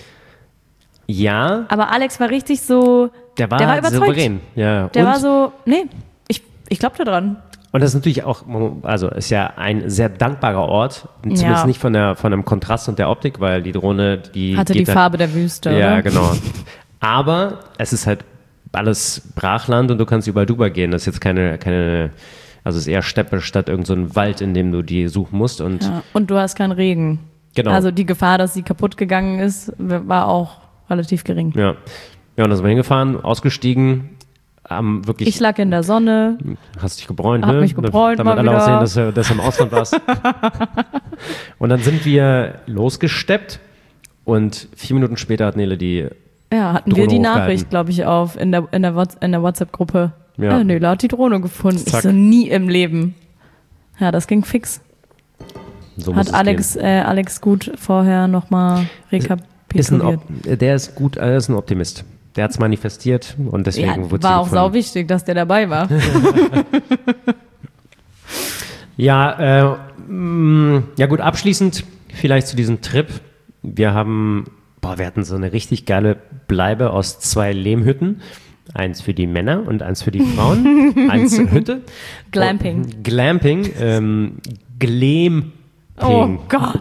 Ja, Aber Alex war richtig so, der war, der war überzeugt. souverän. Ja. Der und, war so, nee, ich, ich glaube da dran. und das ist natürlich auch, also ist ja ein sehr dankbarer Ort, zumindest Ja. nicht von, der, von dem Kontrast und der Optik, weil die Drohne, die Hatte geht die da- Farbe der Wüste, Ja, oder? genau. Aber es ist halt alles Brachland und du kannst überall drüber gehen. Das ist jetzt keine, keine also es ist eher Steppe statt irgend so ein Wald, in dem du die suchen musst. Und Ja. Und du hast keinen Regen. Genau. Also die Gefahr, dass sie kaputt gegangen ist, war auch relativ gering. ja. Ja, und dann sind wir hingefahren, ausgestiegen, haben wirklich, Ich lag in der Sonne. hast dich gebräunt, Hab ne? mich gebräunt Damit mal alle wieder. auch sehen, dass du, dass du im Ausland warst. Und dann sind wir losgesteppt und vier Minuten später hat Nele die, Ja, hatten Drohne wir die hochgehalten. Nachricht, glaube ich, auf in der, in der, Whats- in der WhatsApp-Gruppe. Ja. Ja, Nela hat die Drohne gefunden. Zack. Ich so, nie im Leben. Ja, das ging fix. so muss Hat es Alex, äh, Alex gut vorher nochmal gehen. Ist ein rekapituliert. Op der ist gut, er ist ein Optimist. Der hat es manifestiert und deswegen Ja, wurde war sie auch gefunden. sau wichtig, dass der dabei war. Ja, äh, mh, ja gut, abschließend vielleicht zu diesem Trip. Wir haben, boah, wir hatten so eine richtig geile Bleibe aus zwei Lehmhütten. Eins für die Männer und eins für die Frauen. Eins zur Hütte. Glamping. Und, Glamping, ähm, Glamping. Oh Gott.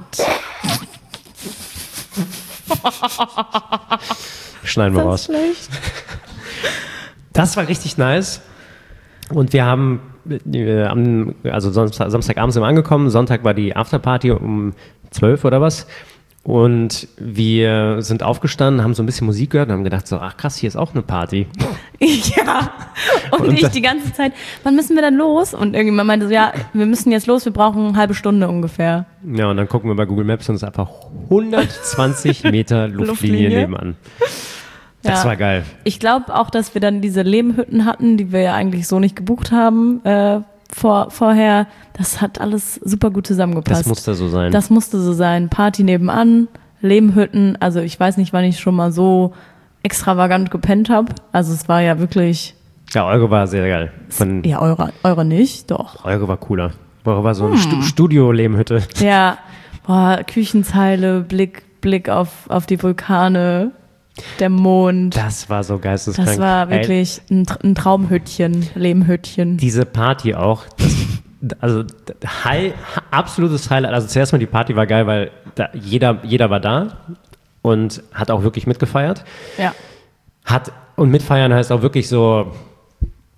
Schneiden wir Das raus. ist schlecht. Das war richtig nice. Und wir haben, äh, am, also Samstag, Samstagabend sind wir angekommen, Sonntag war die Afterparty um zwölf oder was. Und wir sind aufgestanden, haben so ein bisschen Musik gehört und haben gedacht so, ach krass, hier ist auch eine Party. Ja. Und, Und ich dann- die ganze Zeit, wann müssen wir dann los? Und irgendjemand meinte so, ja, wir müssen jetzt los, wir brauchen eine halbe Stunde ungefähr. Ja, und dann gucken wir bei Google Maps und es ist einfach hundertzwanzig Meter Luftlinie, Luftlinie. nebenan. Das Ja. war geil. Ich glaube auch, dass wir dann diese Lehmhütten hatten, die wir ja eigentlich so nicht gebucht haben äh, vor, vorher. Das hat alles super gut zusammengepasst. Das musste so sein. Das musste so sein. Party nebenan, Lehmhütten. Also ich weiß nicht, wann ich schon mal so extravagant gepennt habe. Also es war ja wirklich, Ja, eure war sehr geil. Von, ja, eure, eure nicht, doch. eure war cooler. Eure war so Hm. eine Stu Studio-Lehmhütte. Ja, boah, Küchenzeile, Blick, Blick auf, auf die Vulkane, der Mond. Das war so geisteskrank. Das war Ey, wirklich ein, Tr- ein Traumhüttchen, Lehmhüttchen. diese Party auch, das, also High, absolutes Highlight. Also zuerst mal die Party war geil, weil da jeder, jeder war da und hat auch wirklich mitgefeiert. Ja. Hat, und mitfeiern heißt auch wirklich so,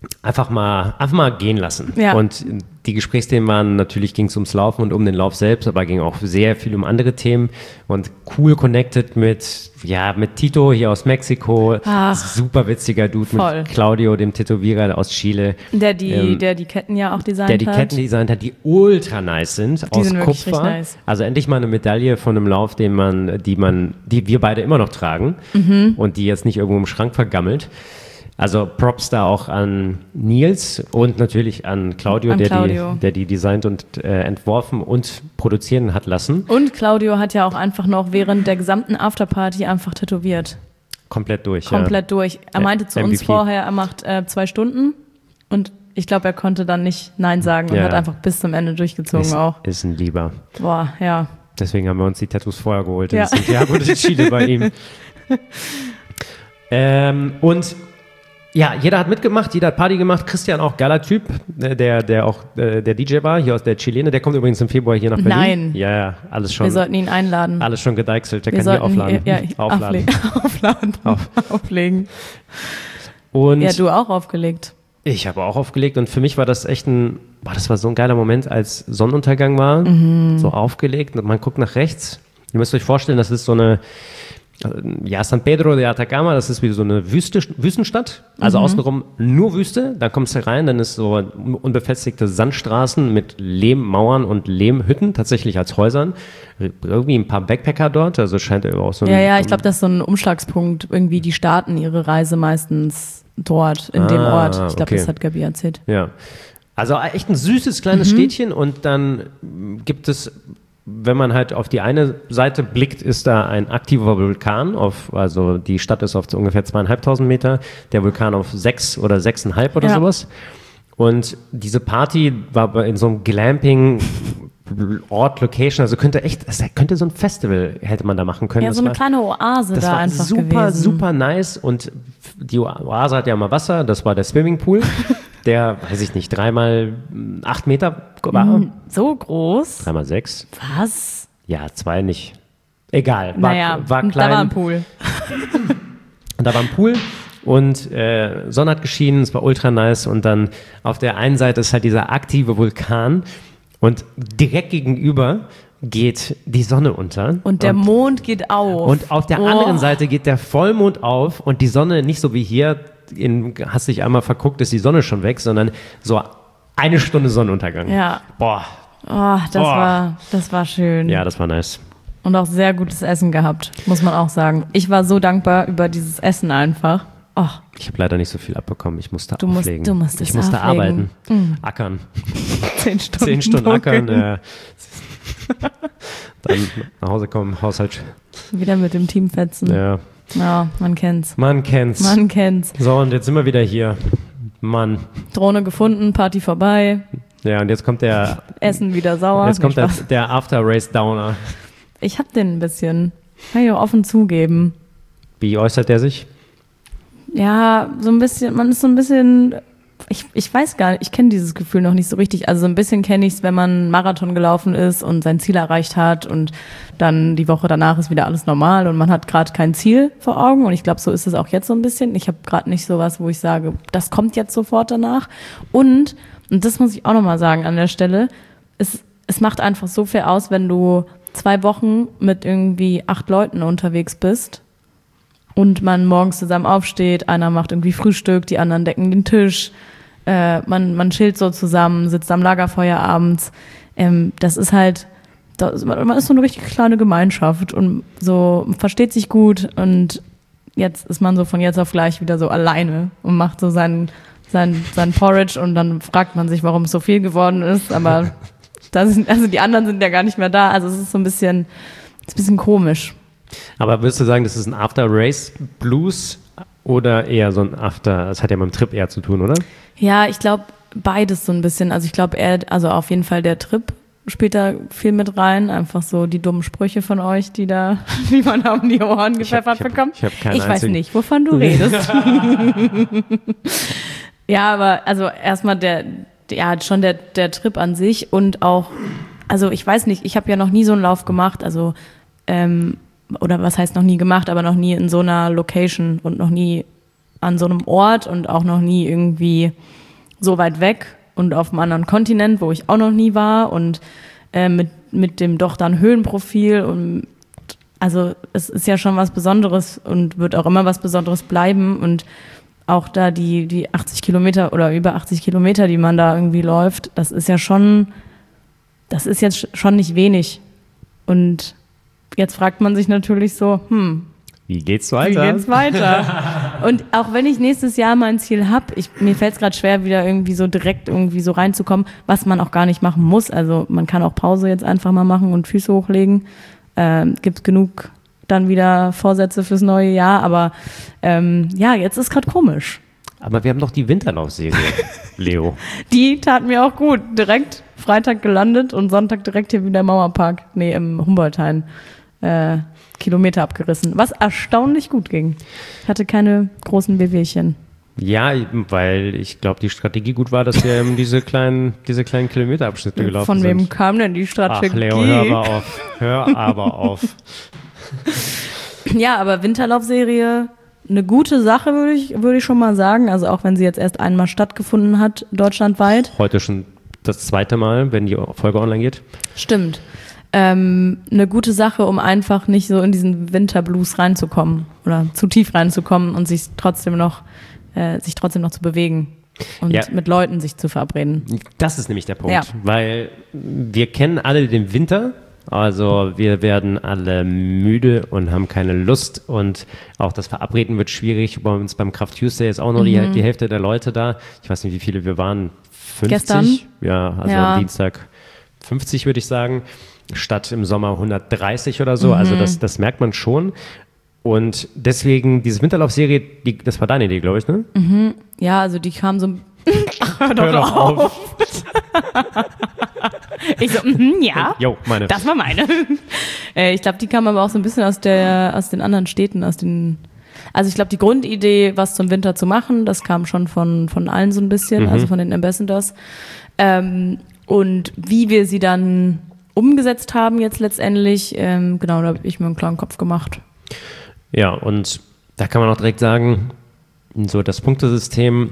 einfach mal, einfach mal gehen lassen. Ja. Und die Gesprächsthemen waren, natürlich ging es ums Laufen und um den Lauf selbst, aber ging auch sehr viel um andere Themen und cool connected mit, ja, mit Tito hier aus Mexiko, Ach, super witziger Dude, voll. mit Claudio, dem Tätowierer aus Chile. Der die, Ähm, der die Ketten ja auch designt Der die hat. Ketten designt hat, die ultra nice sind, Die aus sind wirklich Kupfer. richtig nice. Also endlich mal eine Medaille von einem Lauf, den man, die man, die wir beide immer noch tragen Mhm. und die jetzt nicht irgendwo im Schrank vergammelt. Also Props da auch an Nils und natürlich an Claudio, An der, Claudio. Die, der die designt und äh, entworfen und produzieren hat lassen. Und Claudio hat ja auch einfach noch während der gesamten Afterparty einfach tätowiert. Komplett durch. Komplett durch. Er meinte zu M uns V P. vorher, er macht äh, zwei Stunden und ich glaube, er konnte dann nicht Nein sagen und Ja. hat einfach bis zum Ende Ja. durchgezogen Ist, auch. ist ein Lieber. Boah, ja. Deswegen haben wir uns die Tattoos vorher geholt. Ja. In Santiago de Chile bei ihm. ähm, und ja, jeder hat mitgemacht, jeder hat Party gemacht. Christian auch, geiler Typ, äh, der, der auch äh, der D J war, hier aus der Chilene. Der kommt übrigens im Februar hier nach Berlin. Nein. Ja, ja, alles schon, Wir sollten ihn einladen. alles schon gedeichselt. Der Wir kann hier sollten aufladen. Ja, aufladen. auflegen. aufladen. Auf. Auflegen. Und Ja, du auch aufgelegt. ich habe auch aufgelegt und für mich war das echt ein, boah, das war so ein geiler Moment, als Sonnenuntergang war, Mhm. so aufgelegt und man guckt nach rechts. Ihr müsst euch vorstellen, das ist so eine, ja, San Pedro de Atacama, das ist wie so eine Wüste, Wüstenstadt, also Mhm. außenrum nur Wüste, da kommst du rein, dann ist so unbefestigte Sandstraßen mit Lehmmauern und Lehmhütten, tatsächlich als Häusern, irgendwie ein paar Backpacker dort, also scheint auch so ein, Ja, ja, ich glaube, das ist so ein Umschlagspunkt. Irgendwie, die starten ihre Reise meistens dort, in dem Ah, Ort. Ich glaube, okay. das hat Gabi erzählt. Ja, also echt ein süßes kleines Mhm. Städtchen und dann gibt es, wenn man halt auf die eine Seite blickt, ist da ein aktiver Vulkan, auf, also die Stadt ist auf so ungefähr zweieinhalbtausend Meter, der Vulkan auf sechs oder sechseinhalb oder Ja. sowas. Und diese Party war bei- in so einem Glamping Ort, Location, also könnte echt, das könnte so ein Festival hätte man da machen können. Ja, Das so eine war- kleine Oase das da war einfach super, gewesen. super nice und die Oase hat ja mal Wasser, das war der Swimmingpool, der, weiß ich nicht, dreimal mm, acht Meter war, Hm, so groß? dreimal sechs, Was? ja, zwei nicht. Egal, war, naja, war da klein. war ein Pool. Und da war ein Pool und äh, Sonne hat geschienen, es war ultra nice und dann auf der einen Seite ist halt dieser aktive Vulkan und direkt gegenüber geht die Sonne unter. Und der Mond geht auf. Und auf der Oh. anderen Seite geht der Vollmond auf und die Sonne nicht so wie hier, in, hast dich einmal verguckt, ist die Sonne schon weg, sondern so eine Stunde Sonnenuntergang. Ja. Boah, Oh, das Boah. war, das war schön. ja, das war nice. Und auch sehr gutes Essen gehabt, muss man auch sagen. Ich war so dankbar über dieses Essen einfach. Oh, Ich habe leider nicht so viel abbekommen. Ich musste Du musst- auflegen. du musstest ich musste auflegen. arbeiten. Ackern. zehn Stunden. Zehn Stunden buckeln. ackern. Äh, dann nach Hause kommen, Haushalt. Wieder mit dem Team fetzen. Ja, Ja, man kennt's. man kennt's. Man kennt's. So, und jetzt sind wir wieder hier. Mann. Drohne gefunden, Party vorbei, Ja, und jetzt kommt der, Essen wieder sauer. jetzt kommt Nee, der, Spaß. der After-Race-Downer. Ich hab den ein bisschen. Kann ich auch offen zugeben. Wie äußert der sich? Ja, so ein bisschen, man ist so ein bisschen, ich, ich weiß gar nicht, ich kenne dieses Gefühl noch nicht so richtig. Also so ein bisschen kenne ich es, wenn man einen Marathon gelaufen ist und sein Ziel erreicht hat und dann die Woche danach ist wieder alles normal und man hat gerade kein Ziel vor Augen. Und ich glaube, so ist es auch jetzt so ein bisschen. Ich habe gerade nicht sowas, wo ich sage, das kommt jetzt sofort danach. Und, und das muss ich auch nochmal sagen an der Stelle, es, es macht einfach so viel aus, wenn du zwei Wochen mit irgendwie acht Leuten unterwegs bist und man morgens zusammen aufsteht, einer macht irgendwie Frühstück, die anderen decken den Tisch, äh, man, man chillt so zusammen, sitzt am Lagerfeuer abends. Ähm, das ist halt, das, man ist so eine richtig kleine Gemeinschaft und so man versteht sich gut und jetzt ist man so von jetzt auf gleich wieder so alleine und macht so seinen, seinen, seinen Porridge und dann fragt man sich, warum es so viel geworden ist, aber da sind, also die anderen sind ja gar nicht mehr da, also es ist so ein bisschen, ist ein bisschen komisch. Aber würdest du sagen, das ist ein After-Race-Blues oder eher so ein After, das hat ja mit dem Trip eher zu tun, oder? Ja, ich glaube beides so ein bisschen. Also ich glaube, er, also auf jeden Fall der Trip spielt da viel mit rein. Einfach so die dummen Sprüche von euch, die da, die man um die Ohren Ich hab- gepfeffert ich hab- bekommt. ich hab keinen ich weiß einzigen. nicht, wovon du redest. Ja, aber also erstmal der, ja, schon der, der Trip an sich und auch, also ich weiß nicht, ich habe ja noch nie so einen Lauf gemacht, also ähm, oder was heißt noch nie gemacht, aber noch nie in so einer Location und noch nie an so einem Ort und auch noch nie irgendwie so weit weg und auf einem anderen Kontinent, wo ich auch noch nie war und äh, mit, mit dem doch dann Höhenprofil und also es ist ja schon was Besonderes und wird auch immer was Besonderes bleiben und auch da die, die achtzig Kilometer oder über achtzig Kilometer, die man da irgendwie läuft, das ist ja schon, das ist jetzt schon nicht wenig. Und jetzt fragt man sich natürlich so, hm, wie geht's weiter? Wie geht's weiter? Und auch wenn ich nächstes Jahr mein Ziel habe, mir fällt es gerade schwer, wieder irgendwie so direkt irgendwie so reinzukommen, was man auch gar nicht machen muss. Also man kann auch Pause jetzt einfach mal machen und Füße hochlegen. Ähm, gibt genug dann wieder Vorsätze fürs neue Jahr, aber ähm, ja, jetzt ist gerade komisch. Aber wir haben doch die Winterlaufserie, Leo. Die tat mir auch gut. Direkt Freitag gelandet und Sonntag direkt hier wieder im Mauerpark, nee, im Humboldthain, äh, Kilometer abgerissen, was erstaunlich gut ging. Ich hatte keine großen Wehwehchen. Ja, weil ich glaube, die Strategie gut war, dass wir eben diese kleinen, diese kleinen Kilometerabschnitte gelaufen Von sind. wem kam denn die Strategie? Ach, Leo, hör aber auf. Hör aber auf. Ja, aber Winterlaufserie, eine gute Sache, würde ich, würde ich schon mal sagen. Also auch wenn sie jetzt erst einmal stattgefunden hat, deutschlandweit. Heute schon das zweite Mal, wenn die Folge online geht. Stimmt. Ähm, eine gute Sache, um einfach nicht so in diesen Winterblues reinzukommen oder zu tief reinzukommen und sich trotzdem noch, äh, sich trotzdem noch zu bewegen und ja. mit Leuten sich zu verabreden. Das ist nämlich der Punkt, ja. weil wir kennen alle den Winter. Also wir werden alle müde und haben keine Lust und auch das Verabreden wird schwierig. Bei uns beim Kraft Tuesday ist auch noch mhm. die, die Hälfte der Leute da. Ich weiß nicht, wie viele wir waren. fünfzig? Gestern? Ja, also ja. am Dienstag fünfzig würde ich sagen, statt im Sommer hundertdreißig oder so. Mhm. Also das, das merkt man schon. Und deswegen, diese Winterlaufserie, die, das war deine Idee, glaube ich, ne? Mhm. Ja, also die kam so... Ach, hör doch, hör doch auf! auf. Ich so, mm, ja, jo, meine. Das war meine. äh, ich glaube, die kam aber auch so ein bisschen aus der, aus den anderen Städten, aus den. Also ich glaube, die Grundidee, was zum Winter zu machen, das kam schon von von allen so ein bisschen, mhm. also von den Ambassadors. Ähm, und wie wir sie dann umgesetzt haben jetzt letztendlich, ähm, genau, da habe ich mir einen klaren Kopf gemacht. Ja, und da kann man auch direkt sagen, so das Punktesystem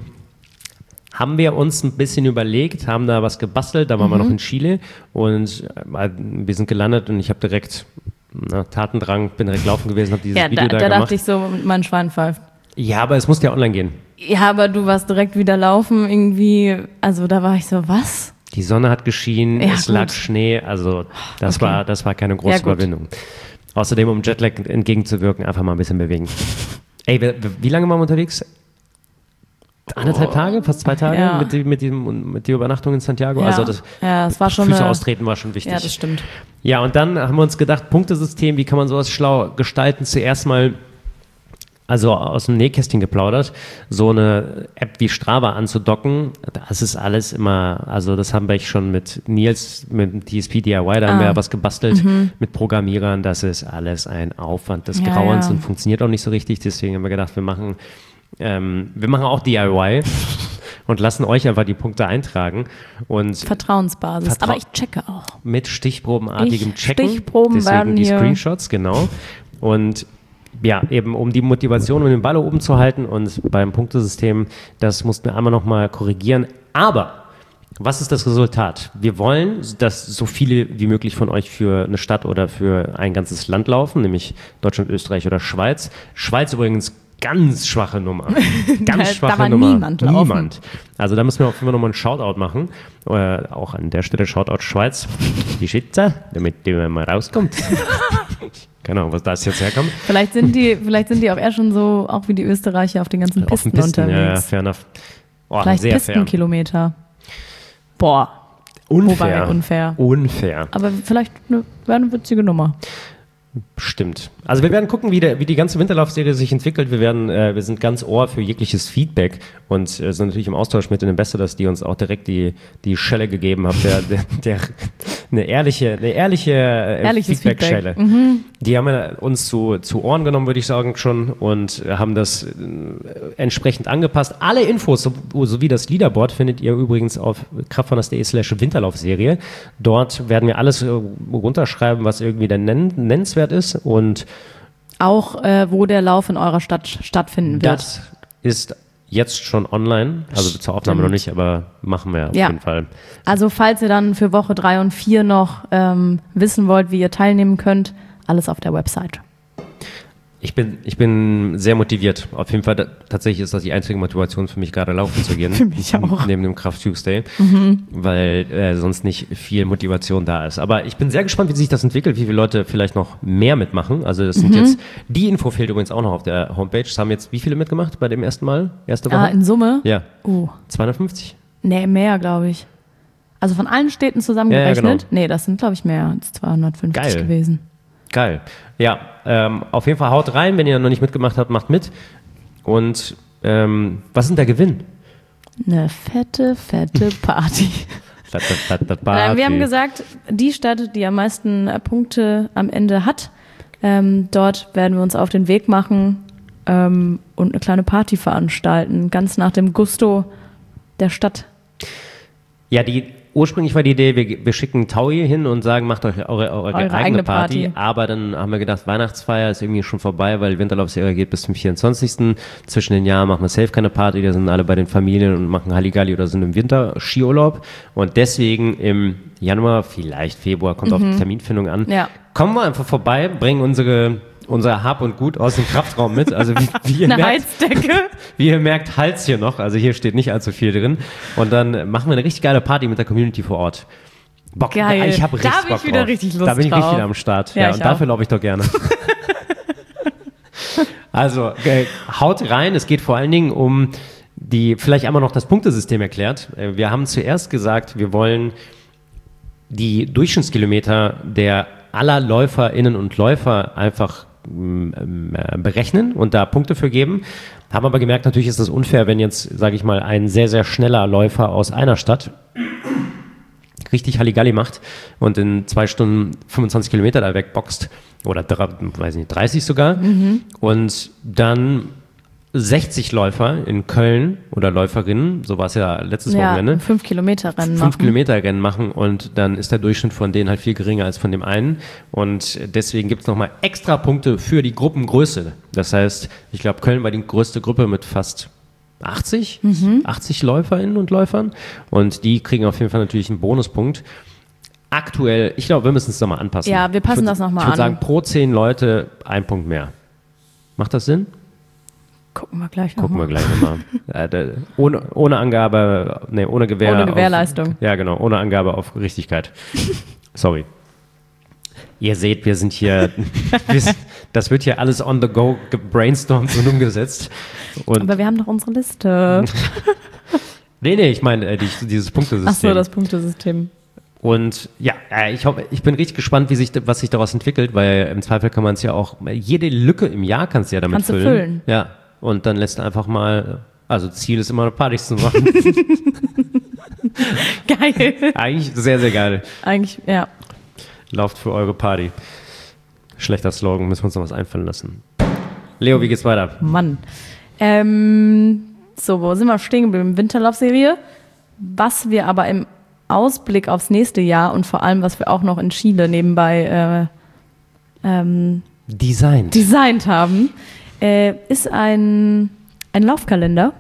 haben wir uns ein bisschen überlegt, haben da was gebastelt, da waren mhm. wir noch in Chile und äh, wir sind gelandet und ich habe direkt na, Tatendrang, bin direkt laufen gewesen, habe dieses ja, Video da, da, da gemacht. Da dachte ich so, mein Schwein pfeift. Ja, aber es musste ja online gehen. Ja, aber du warst direkt wieder laufen irgendwie, also da war ich so, was? Die Sonne hat geschienen, ja, es gut. lag Schnee, also das, okay. war, das war keine große ja, Überwindung. Außerdem, um Jetlag entgegenzuwirken, einfach mal ein bisschen bewegen. Ey, wie, wie lange waren wir unterwegs? Anderthalb oh. Tage, fast zwei Tage ja. mit, die, mit, diesem, mit der Übernachtung in Santiago. Ja. Also das, ja, das war schon Füße eine, austreten war schon wichtig. Ja, das stimmt. Ja, und dann haben wir uns gedacht, Punktesystem, wie kann man sowas schlau gestalten? Zuerst mal, also aus dem Nähkästchen geplaudert, so eine App wie Strava anzudocken. Das ist alles immer, also das haben wir schon mit Nils, mit T S P D I Y, da ah. haben wir ja was gebastelt mhm. mit Programmierern. Das ist alles ein Aufwand des ja, Grauens ja. und funktioniert auch nicht so richtig. Deswegen haben wir gedacht, wir machen Ähm, wir machen auch D I Y und lassen euch einfach die Punkte eintragen. Und Vertrauensbasis, Vertrau- aber ich checke auch. Mit stichprobenartigem ich, Checken. Stichproben deswegen werden die hier Screenshots, genau. Und ja, eben um die Motivation und den Ball oben zu halten und beim Punktesystem, das mussten wir einmal nochmal korrigieren. Aber was ist das Resultat? Wir wollen, dass so viele wie möglich von euch für eine Stadt oder für ein ganzes Land laufen, nämlich Deutschland, Österreich oder Schweiz. Schweiz übrigens ganz schwache Nummer. Ganz schwache da war Nummer. Niemand, niemand. Also da müssen wir auch immer nochmal einen Shoutout machen. Äh, auch an der Stelle Shoutout Schweiz. Die Schütze, damit die mal rauskommt. Keine Ahnung, was da jetzt herkommt. Vielleicht sind die, vielleicht sind die auch eher schon so, auch wie die Österreicher auf den ganzen Pisten, auf den Pisten unterwegs. Ja, ja, fair enough. Oh, vielleicht sehr Pistenkilometer. Boah. Unfair. Wobei, unfair. Unfair. Aber vielleicht eine, wäre eine witzige Nummer. Stimmt. Also wir werden gucken, wie, der, wie die ganze Winterlaufserie sich entwickelt. Wir werden, äh, wir sind ganz Ohr für jegliches Feedback und äh, sind natürlich im Austausch mit den Ambassadors, die uns auch direkt die, die Schelle gegeben haben. Der, der, der, eine ehrliche, eine ehrliche äh, Feedback-Schelle. Feedback. Mhm. Die haben wir uns zu, zu Ohren genommen, würde ich sagen, schon und haben das äh, entsprechend angepasst. Alle Infos so, sowie das Leaderboard findet ihr übrigens auf kraftrunners.de slash Winterlaufserie. Dort werden wir alles äh, runterschreiben, was irgendwie dann nenn, nennenswert ist und auch, äh, wo der Lauf in eurer Stadt stattfinden wird. Das ist jetzt schon online, also zur Aufnahme Stimmt. noch nicht, aber machen wir auf Ja. jeden Fall. Also falls ihr dann für Woche drei und vier noch ähm, wissen wollt, wie ihr teilnehmen könnt, alles auf der Website. Ich bin, ich bin sehr motiviert. Auf jeden Fall, da, tatsächlich ist das die einzige Motivation für mich, gerade laufen zu gehen. Für mich auch. Neben dem Kraft Tuesday, Mhm. weil äh, sonst nicht viel Motivation da ist. Aber ich bin sehr gespannt, wie sich das entwickelt, wie viele Leute vielleicht noch mehr mitmachen. Also das sind Mhm. jetzt, die Info fehlt übrigens auch noch auf der Homepage. Es haben jetzt wie viele mitgemacht bei dem ersten Mal? Erste Woche? Ah, in Summe? ja, Uh, zweihundertfünfzig? nee, mehr, glaube ich. Also von allen Städten Ja, zusammengerechnet? ja, genau. Nee, das sind, glaube ich, mehr als zweihundertfünfzig Geil. gewesen. Geil. Ja, ähm, auf jeden Fall haut rein, wenn ihr noch nicht mitgemacht habt, macht mit. Und ähm, was ist denn der Gewinn? Eine fette, fette Party. Fette, fette Nein, Party. wir haben gesagt, die Stadt, die am meisten äh, Punkte am Ende hat, ähm, dort werden wir uns auf den Weg machen ähm, und eine kleine Party veranstalten, ganz nach dem Gusto der Stadt. Ja, die ursprünglich war die Idee, wir, wir schicken Taui hin und sagen, macht euch eure, eure, Eure eigene, eigene Party. Party. Aber dann haben wir gedacht, Weihnachtsfeier ist irgendwie schon vorbei, weil Winterlaufserie geht bis zum vierundzwanzigsten Zwischen den Jahren machen wir safe keine Party, da sind alle bei den Familien und machen Halligalli oder sind im Winter Skiurlaub. Und deswegen im Januar, vielleicht Februar, kommt auf die Terminfindung an, Ja. kommen wir einfach vorbei, bringen unsere unser Hab und Gut aus dem Kraftraum mit. Also wie, wie ihr Eine merkt, Heizdecke. wie ihr merkt, Hals hier noch. Also hier steht nicht allzu viel drin. Und dann machen wir eine richtig geile Party mit der Community vor Ort. Bock, Geil. Ich hab Da richtig hab ich Bock wieder drauf. richtig Lust Da bin ich drauf. richtig am Start. Ja, Ja, ich und dafür auch. laufe ich doch gerne. Also äh, haut rein. Es geht vor allen Dingen um die, vielleicht einmal noch das Punktesystem erklärt. Äh, Wir haben zuerst gesagt, wir wollen die Durchschnittskilometer der aller LäuferInnen und Läufer einfach ähm, äh, berechnen und da Punkte für geben. Haben aber gemerkt, natürlich ist das unfair, wenn jetzt, sage ich mal, ein sehr, sehr schneller Läufer aus einer Stadt richtig Halligalli macht und in zwei Stunden fünfundzwanzig Kilometer da wegboxt oder drei, weiß nicht, dreißig sogar und dann sechzig Läufer in Köln oder Läuferinnen, so war es ja letztes Ja, Wochenende, fünf Kilometer Rennen fünf machen. Kilometer Rennen machen und dann ist der Durchschnitt von denen halt viel geringer als von dem einen und deswegen gibt es nochmal extra Punkte für die Gruppengröße. Das heißt, ich glaube, Köln war die größte Gruppe mit fast achtzig, achtzig LäuferInnen und Läufern und die kriegen auf jeden Fall natürlich einen Bonuspunkt. Aktuell, ich glaube, wir müssen es nochmal anpassen. Ja, wir passen ich würd, das noch mal Ich würde an. sagen, pro zehn Leute ein Punkt mehr. Macht das Sinn? Gucken wir gleich noch Gucken mal. wir gleich nochmal. äh, da- ohne, ohne Angabe, nee, ohne Gewähr. Ohne Gewährleistung. Auf, ja, genau, ohne Angabe auf Richtigkeit. Sorry. Ihr seht, wir sind hier, wir sind, das wird hier alles on the go gebrainstormt und umgesetzt. Und Aber wir haben doch unsere Liste. nee, nee, ich meine äh, die, dieses Punktesystem. Ach so, das Punktesystem. Und ja, äh, ich, hoffe, ich bin richtig gespannt, wie sich, was sich daraus entwickelt, weil im Zweifel kann man es ja auch, jede Lücke im Jahr kannst du ja damit Kannst du füllen. füllen. Ja, und dann lässt du einfach mal, also Ziel ist immer, Partys zu machen. Geil. Eigentlich sehr, sehr geil. Eigentlich, ja. Lauft für eure Party. Schlechter Slogan, müssen wir uns noch was einfallen lassen. Leo, wie geht's weiter? Mann. Ähm, so, wo sind wir stehen geblieben? Winterlaufserie. Was wir aber im Ausblick aufs nächste Jahr und vor allem, was wir auch noch in Chile nebenbei äh, ähm, Design. designt haben, äh, ist ein, ein Laufkalender.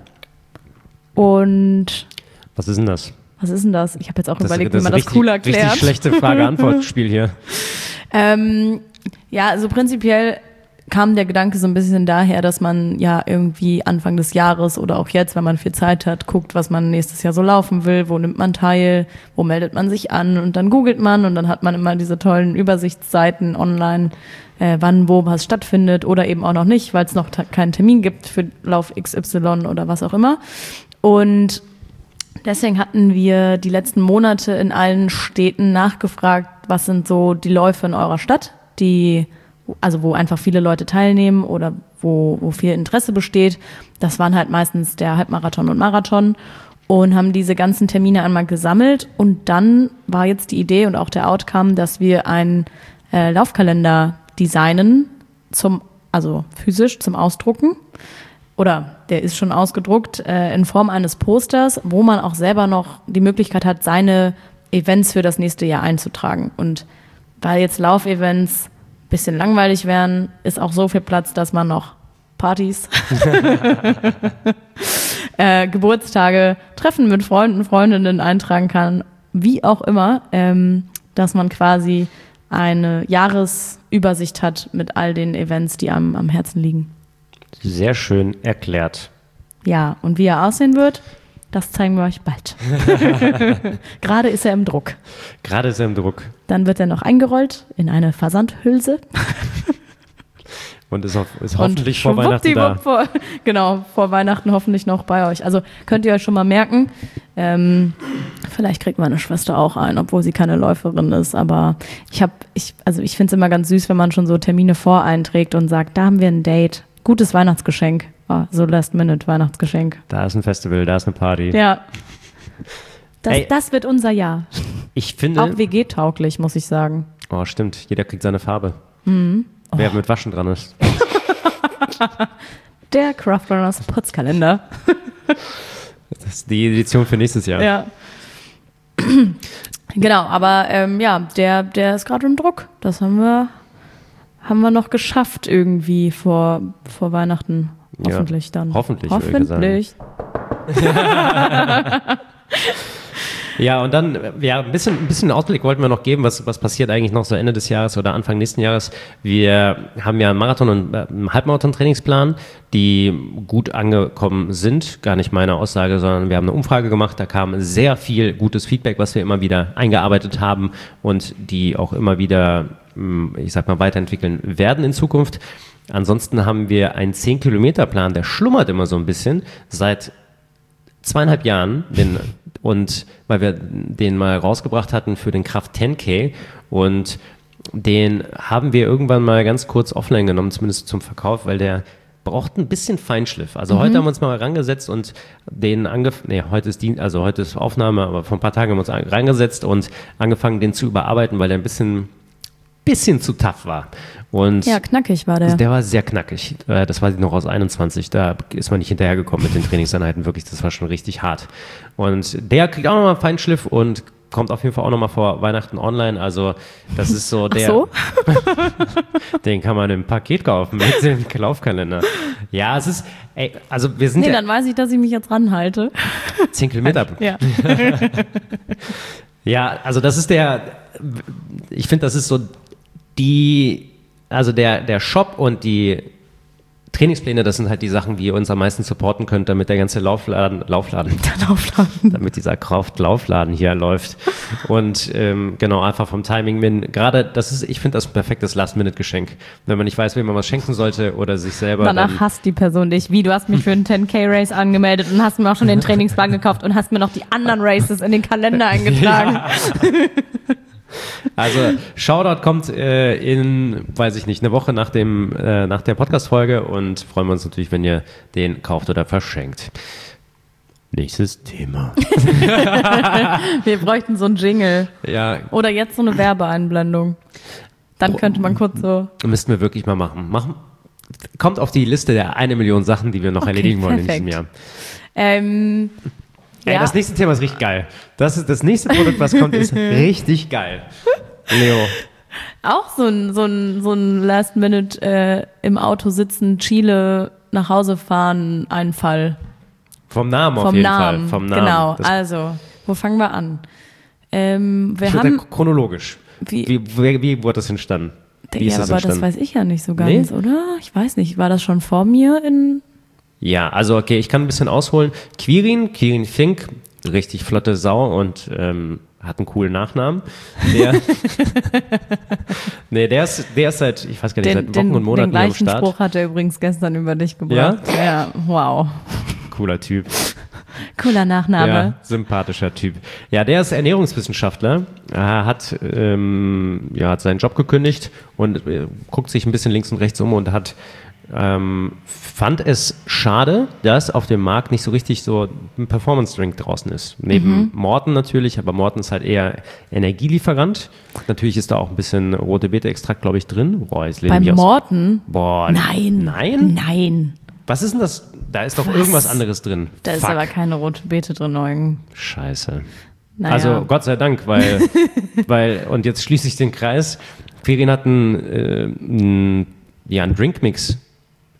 Und Was ist denn das? was ist denn das? Ich habe jetzt auch Das, überlegt, das wie man ist das richtig, cool erklärt. Richtig schlechte Frage-Antwort-Spiel hier. Ähm, ja, also prinzipiell kam der Gedanke so ein bisschen daher, dass man ja irgendwie Anfang des Jahres oder auch jetzt, wenn man viel Zeit hat, guckt, was man nächstes Jahr so laufen will, wo nimmt man teil, wo meldet man sich an und dann googelt man und dann hat man immer diese tollen Übersichtsseiten online, äh, wann, wo was stattfindet oder eben auch noch nicht, weil es noch ta- keinen Termin gibt für Lauf X Y oder was auch immer. Und deswegen hatten wir die letzten Monate in allen Städten nachgefragt, was sind so die Läufe in eurer Stadt, die, also wo einfach viele Leute teilnehmen oder wo, wo viel Interesse besteht. Das waren halt meistens der Halbmarathon und Marathon und haben diese ganzen Termine einmal gesammelt. Und dann war jetzt die Idee und auch der Outcome, dass wir einen äh, Laufkalender designen, zum, also physisch zum Ausdrucken. Oder der ist schon ausgedruckt äh, in Form eines Posters, wo man auch selber noch die Möglichkeit hat, seine Events für das nächste Jahr einzutragen. Und weil jetzt Laufevents ein bisschen langweilig wären, ist auch so viel Platz, dass man noch Partys äh, Geburtstage, Treffen mit Freunden, Freundinnen eintragen kann, wie auch immer, ähm, dass man quasi eine Jahresübersicht hat mit all den Events, die einem am Herzen liegen. Sehr schön erklärt. Ja, und wie er aussehen wird, das zeigen wir euch bald. Gerade ist er im Druck. Gerade ist er im Druck. Dann wird er noch eingerollt in eine Versandhülse. Und ist, auf, ist hoffentlich und vor Weihnachten da. Vor, genau, vor Weihnachten hoffentlich noch bei euch. Also könnt ihr euch schon mal merken, ähm, vielleicht kriegt meine Schwester auch ein, obwohl sie keine Läuferin ist. Aber ich habe, ich, also ich finde es immer ganz süß, wenn man schon so Termine voreinträgt und sagt, da haben wir ein Date. Gutes Weihnachtsgeschenk. Oh, so Last-Minute-Weihnachtsgeschenk. Da ist ein Festival, da ist eine Party. Ja. Das, Ey, das wird unser Jahr. Ich finde... Auch W G-tauglich, muss ich sagen. Oh, stimmt. Jeder kriegt seine Farbe. Mhm. Wer mit Waschen dran ist. Der Craftrunners Putzkalender. Das ist die Edition für nächstes Jahr. Ja. Genau, aber ähm, ja, der, der ist gerade im Druck. Das haben wir, haben wir noch geschafft irgendwie vor, vor Weihnachten. Hoffentlich ja, dann. Hoffentlich. Hoffentlich. Ja, und dann, ja, ein bisschen, ein bisschen Ausblick wollten wir noch geben, was, was passiert eigentlich noch so Ende des Jahres oder Anfang nächsten Jahres. Wir haben ja einen Marathon- und äh, einen Halbmarathon-Trainingsplan, die gut angekommen sind. Gar nicht meine Aussage, sondern wir haben eine Umfrage gemacht, da kam sehr viel gutes Feedback, was wir immer wieder eingearbeitet haben und die auch immer wieder, ich sag mal, weiterentwickeln werden in Zukunft. Ansonsten haben wir einen zehn-Kilometer-Plan, der schlummert immer so ein bisschen seit zweieinhalb Jahren, den, und weil wir den mal rausgebracht hatten für den Kraft zehn K und den haben wir irgendwann mal ganz kurz offline genommen, zumindest zum Verkauf, weil der braucht ein bisschen Feinschliff. Also mhm. heute haben wir uns mal rangesetzt und den angefangen, nee, heute ist Dien- also heute ist Aufnahme, aber vor ein paar Tagen haben wir uns rangesetzt und angefangen, den zu überarbeiten, weil der ein bisschen bisschen zu tough war. Und ja, knackig war der. Also der war sehr knackig. Das weiß ich noch aus einundzwanzig. Da ist man nicht hinterhergekommen mit den Trainingseinheiten. Wirklich, das war schon richtig hart. Und der kriegt auch nochmal Feinschliff und kommt auf jeden Fall auch nochmal vor Weihnachten online. Also das ist so der... Ach so? Den kann man im Paket kaufen mit dem Laufkalender. Ja, es ist... Ey, also wir sind nee, ja... dann weiß ich, dass ich mich jetzt ranhalte. Zehn Kilometer. Ja. Ja, also das ist der... Ich finde, das ist so die... Also der, der Shop und die Trainingspläne, das sind halt die Sachen, die ihr uns am meisten supporten könnt, damit der ganze Laufladen, Laufladen, der Laufladen. damit dieser Kraft-Laufladen hier läuft. Und ähm, genau, einfach vom Timing bin. Gerade, das ist, ich finde das ein perfektes Last-Minute-Geschenk. Wenn man nicht weiß, wem man was schenken sollte oder sich selber. Danach dann hasst die Person dich. Wie, du hast mich für einen zehn K Race angemeldet und hast mir auch schon den Trainingsplan gekauft und hast mir noch die anderen Races in den Kalender eingetragen. Ja. Also Shoutout kommt äh, in, weiß ich nicht, eine Woche nach dem äh, nach der Podcast-Folge und freuen wir uns natürlich, wenn ihr den kauft oder verschenkt. Nächstes Thema. Wir bräuchten so einen Jingle. Ja. Oder jetzt so eine Werbeeinblendung. Dann könnte man kurz so... Müssten wir wirklich mal machen. machen. Kommt auf die Liste der eine Million Sachen, die wir noch okay, erledigen wollen perfekt. in diesem Jahr. Ähm... Ey, ja. Das nächste Thema ist richtig geil. Das ist das nächste Produkt, was kommt, ist richtig geil. Leo. Auch so ein, so ein, so ein Last-Minute äh, im Auto sitzen, Chile, nach Hause fahren, Einfall. Vom Namen Vom auf jeden Namen. Fall. Vom Namen. Genau, das also, wo fangen wir an? Ähm, wir ich haben chronologisch. Wie, wie, wie, wie wurde das entstanden? Wie ja, ist das aber entstanden? das weiß ich ja nicht so ganz, nee? Oder? Ich weiß nicht. War das schon vor mir in... Ja, also okay, ich kann ein bisschen ausholen. Quirin, Quirin Fink, richtig flotte Sau und ähm, hat einen coolen Nachnamen. Der, nee, der ist, der ist seit, ich weiß gar nicht, den, seit Wochen den, und Monaten den am gleichen Start. Spruch hat er übrigens gestern über dich gebracht. Ja? Ja, wow. Cooler Typ. Cooler Nachname. Ja, sympathischer Typ. Ja, der ist Ernährungswissenschaftler, er hat, ähm, ja, hat seinen Job gekündigt und äh, guckt sich ein bisschen links und rechts um und hat Ähm, fand es schade, dass auf dem Markt nicht so richtig so ein Performance-Drink draußen ist. Neben mhm. Morten natürlich, aber Morten ist halt eher Energielieferant. Natürlich ist da auch ein bisschen rote Beete-Extrakt, glaube ich, drin. Boah, jetzt lebe Bei ich aus. Morten? Boah, nein. Nein? Nein. Was ist denn das? Da ist doch Was? irgendwas anderes drin. Da Fuck. ist aber keine rote Beete drin, Eugen. Scheiße. Naja. Also Gott sei Dank, weil, weil, und jetzt schließe ich den Kreis, Quirin hat einen, äh, einen, ja, einen Drinkmix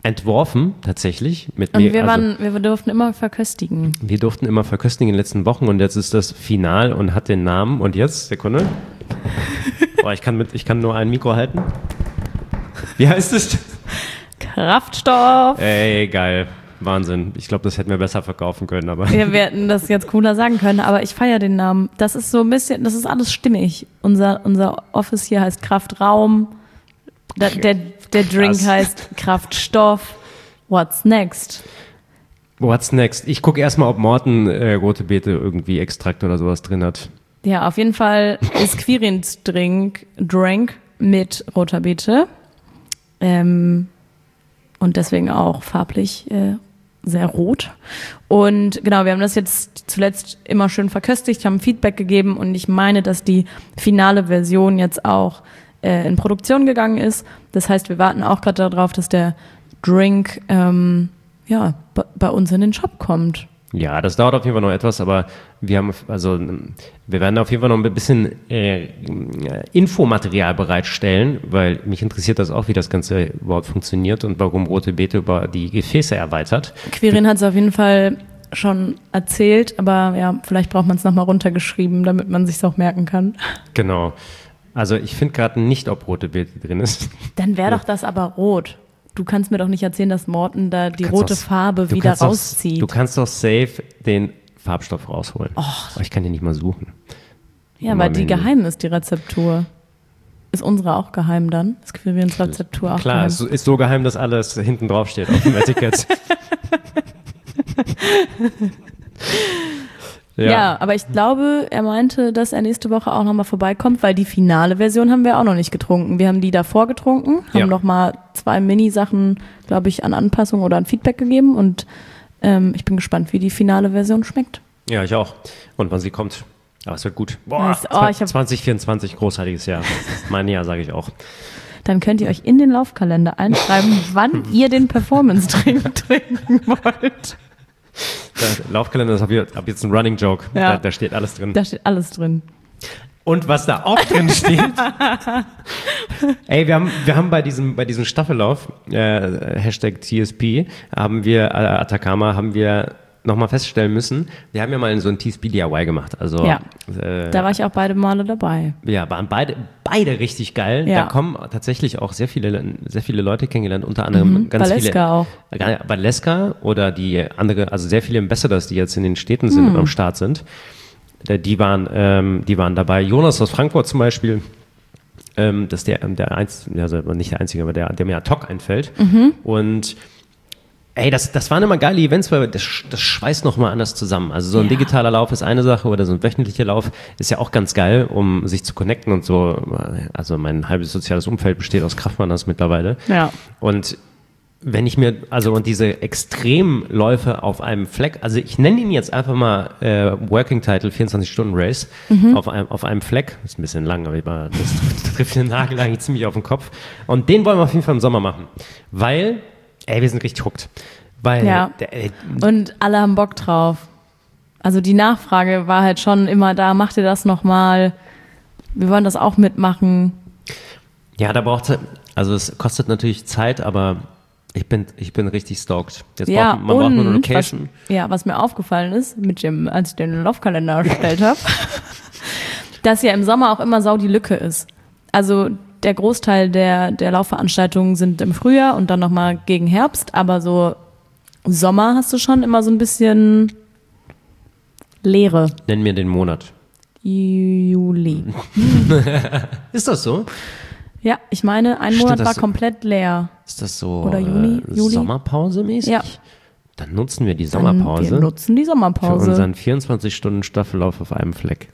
entworfen, tatsächlich. Mit Und mir, wir, also, waren, wir durften immer verköstigen. wir durften immer verköstigen in den letzten Wochen und jetzt ist das Final und hat den Namen. Und jetzt, Sekunde. Boah, ich kann, mit, ich kann nur ein Mikro halten. Wie heißt es? Kraftstoff. Ey, geil. Wahnsinn. Ich glaube, das hätten wir besser verkaufen können, aber. Ja, wir hätten das jetzt cooler sagen können, aber ich feiere den Namen. Das ist so ein bisschen, das ist alles stimmig. Unser, unser Office hier heißt Kraftraum. Der, der, der Drink Krass. heißt Kraftstoff. What's next? What's next? Ich gucke erstmal, ob Morten äh, rote Beete irgendwie Extrakt oder sowas drin hat. Ja, auf jeden Fall ist Quirins Drink, Drink mit roter Beete. Ähm, und deswegen auch farblich äh, sehr rot. Und genau, wir haben das jetzt zuletzt immer schön verköstigt, haben Feedback gegeben und ich meine, dass die finale Version jetzt auch äh, in Produktion gegangen ist. Das heißt, wir warten auch gerade darauf, dass der Drink ähm, ja, b- bei uns in den Shop kommt. Ja, das dauert auf jeden Fall noch etwas, aber wir haben, also wir werden auf jeden Fall noch ein bisschen äh, Infomaterial bereitstellen, weil mich interessiert das auch, wie das Ganze überhaupt funktioniert und warum rote Beete über die Gefäße erweitert. Quirin hat es auf jeden Fall schon erzählt, aber ja, vielleicht braucht man es nochmal runtergeschrieben, damit man sich auch merken kann. Genau. Also ich finde gerade nicht, ob rote Beete drin ist. Dann wäre doch das aber rot. Du kannst mir doch nicht erzählen, dass Morten da die rote doch- Farbe du wieder kannst doch- rauszieht. Du kannst doch safe den Farbstoff rausholen. Och. Aber ich kann den nicht mal suchen. ja, Immer weil die wenn- geheim ist, die Rezeptur. Ist unsere auch geheim dann? Ist Quirins Rezeptur auch Klar, geheim? es ist so geheim, dass alles hinten drauf steht auf dem Etikett. Ja. aber ich glaube, er meinte, dass er nächste Woche auch nochmal vorbeikommt, weil die finale Version haben wir auch noch nicht getrunken. Wir haben die davor getrunken, haben Ja. nochmal zwei Mini-Sachen, glaube ich, an Anpassung oder an Feedback gegeben und ähm, ich bin gespannt, wie die finale Version schmeckt. Ja, ich auch. Und wann sie kommt. Aber es wird gut. Boah, Nice. Oh, ich hab- zwanzig vierundzwanzig, großartiges Jahr. Mein Jahr, sage ich auch. Dann könnt ihr euch in den Laufkalender einschreiben, wann ihr den Performance-Drink trinken wollt. Der Laufkalender ist ab jetzt, ab jetzt ein Running Joke. Ja. Da, da steht alles drin. Da steht alles drin. Und was da auch drin steht. Ey, wir haben, wir haben bei diesem, bei diesem Staffellauf, äh, Hashtag T S P, haben wir, äh, Atacama, haben wir nochmal feststellen müssen, wir haben ja mal so ein T S P D I Y gemacht. Also, Ja. äh, Da war ich auch beide Male dabei. ja, waren beide, beide richtig geil. Ja. Da kommen tatsächlich auch sehr viele, sehr viele Leute kennengelernt, unter anderem Mhm. ganz Valeska viele. auch. Äh, Valeska oder die andere, also sehr viele Ambassadors, die jetzt in den Städten sind Mhm. und am Start sind. Äh, Die waren, ähm, die waren dabei. Jonas aus Frankfurt zum Beispiel. Ähm, das ist der, der einzige, also nicht der einzige, aber der, der mir ad hoc einfällt. Mhm. Und ey, das, das waren immer geile Events, weil das, das schweißt nochmal anders zusammen. Also so ein Ja. digitaler Lauf ist eine Sache oder so ein wöchentlicher Lauf ist ja auch ganz geil, um sich zu connecten und so. Also mein halbes soziales Umfeld besteht aus Kraftrunners mittlerweile. Ja. Und wenn ich mir, also und diese Extremläufe auf einem Fleck, also ich nenne ihn jetzt einfach mal äh, Working Title vierundzwanzig Stunden Race auf, einem, auf einem Fleck, das ist ein bisschen lang, aber ich war, das trifft den Nagel eigentlich ziemlich auf den Kopf. Und den wollen wir auf jeden Fall im Sommer machen, weil, ey, wir sind richtig hooked. Weil, Ja. der, ey, Und alle haben Bock drauf. Also die Nachfrage war halt schon immer da, macht ihr das nochmal? Wir wollen das auch mitmachen. ja, da braucht also es kostet natürlich Zeit, aber ich bin, ich bin richtig stoked. Jetzt Ja, braucht, man braucht nur eine und Location. Was, ja, was mir aufgefallen ist, mit dem, als ich den Laufkalender erstellt habe, dass ja im Sommer auch immer sau die Lücke ist. Also der Großteil der, der Laufveranstaltungen sind im Frühjahr und dann nochmal gegen Herbst, aber so Sommer hast du schon immer so ein bisschen Leere. Nenn mir den Monat. Juli. Ist das so? Ja, ich meine, ein Stimmt, Monat das war so- komplett leer. Ist das so Oder Juni, äh, Juli? Sommerpause mäßig? Ja. Dann nutzen wir die Dann Sommerpause Wir nutzen die für Sommerpause. unseren vierundzwanzig Stunden Staffellauf auf einem Fleck.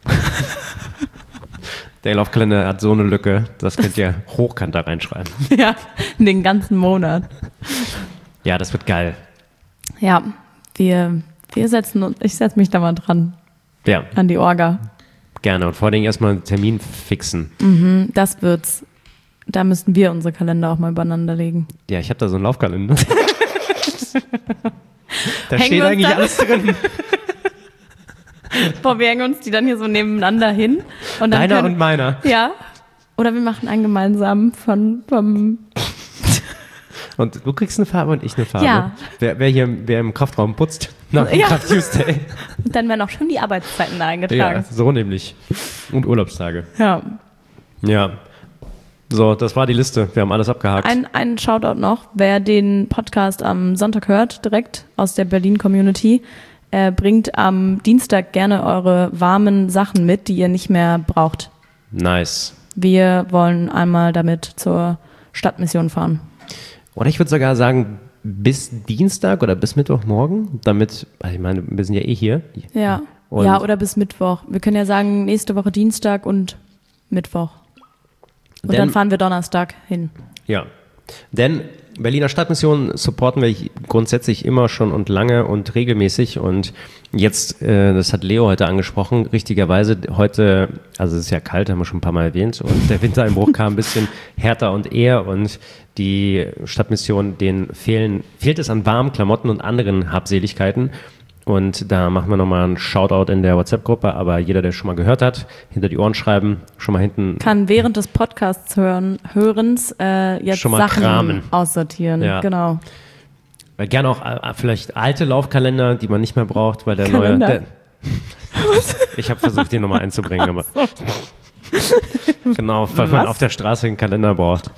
Der Laufkalender hat so eine Lücke, das könnt ihr hochkant da reinschreiben. Ja, den ganzen Monat. Ja, das wird geil. Ja, wir, wir setzen uns, ich setze mich da mal dran, Ja, an die Orga. gerne. Und vor allen Dingen erstmal einen Termin fixen. Das wird's. Da müssten wir unsere Kalender auch mal übereinander legen. Ja, ich habe da so einen Laufkalender. Da Hängen steht wir uns eigentlich da- alles drin. Boah, wir hängen uns die dann hier so nebeneinander hin. Und dann Deiner können, und meiner. Ja. Oder wir machen einen gemeinsamen von, vom, Und du kriegst eine Farbe und ich eine Farbe. Ja. Wer, wer hier wer im Kraftraum putzt, nach dem Ja. Kraft Tuesday. Und dann werden auch schon die Arbeitszeiten da eingetragen. Ja, so nämlich. Und Urlaubstage. Ja. Ja. So, das war die Liste. Wir haben alles abgehakt. Ein, ein Shoutout noch, wer den Podcast am Sonntag hört, direkt aus der Berlin-Community, äh, bringt am Dienstag gerne eure warmen Sachen mit, die ihr nicht mehr braucht. Nice. Wir wollen einmal damit zur Stadtmission fahren. Oder ich würde sogar sagen, bis Dienstag oder bis Mittwochmorgen, damit, also ich meine, wir sind ja eh hier. Ja. Und ja, oder bis Mittwoch. Wir können ja sagen, nächste Woche Dienstag und Mittwoch. Und Denn- dann fahren wir Donnerstag hin. Ja, denn Berliner Stadtmission supporten wir grundsätzlich immer schon und lange und regelmäßig und jetzt, äh, das hat Leo heute angesprochen, richtigerweise heute, also es ist ja kalt, haben wir schon ein paar Mal erwähnt und der Wintereinbruch kam ein bisschen härter und eher und die Stadtmission, denen fehlen, fehlt es an warmen Klamotten und anderen Habseligkeiten. Und da machen wir nochmal einen Shoutout in der WhatsApp-Gruppe, aber jeder, der schon mal gehört hat, hinter die Ohren schreiben, schon mal hinten. Kann während des Podcasts hören, Hörens äh, jetzt Schon mal Sachen kramen. aussortieren. Ja. Genau. Weil gerne auch äh, vielleicht alte Laufkalender, die man nicht mehr braucht, weil der Kalender. neue. Der, ich habe versucht, den nochmal einzubringen, aber. Genau, weil man Was? auf der Straße einen Kalender braucht.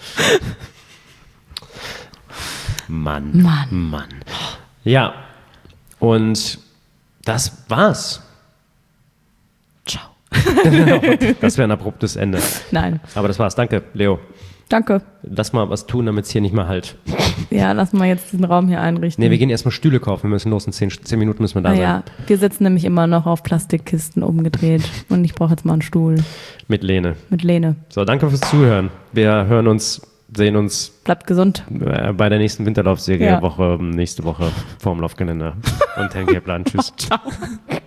Mann. Mann. Mann. Ja. Und das war's. Ciao. Das wäre ein abruptes Ende. Nein. Aber das war's. Danke, Leo. Danke. Lass mal was tun, damit es hier nicht mehr halt. Ja, lass mal jetzt diesen Raum hier einrichten. Nee, wir gehen erstmal Stühle kaufen. Wir müssen los. In zehn, zehn Minuten müssen wir da ah, sein. ja, wir sitzen nämlich immer noch auf Plastikkisten umgedreht. Und ich brauche jetzt mal einen Stuhl Mit Lene. mit Lene. So, danke fürs Zuhören. Wir hören uns, sehen uns Bleibt gesund. äh, bei der nächsten Winterlaufserie Ja. Woche, nächste Woche vorm Laufkalender und Handcaplan. Tschüss. Ciao.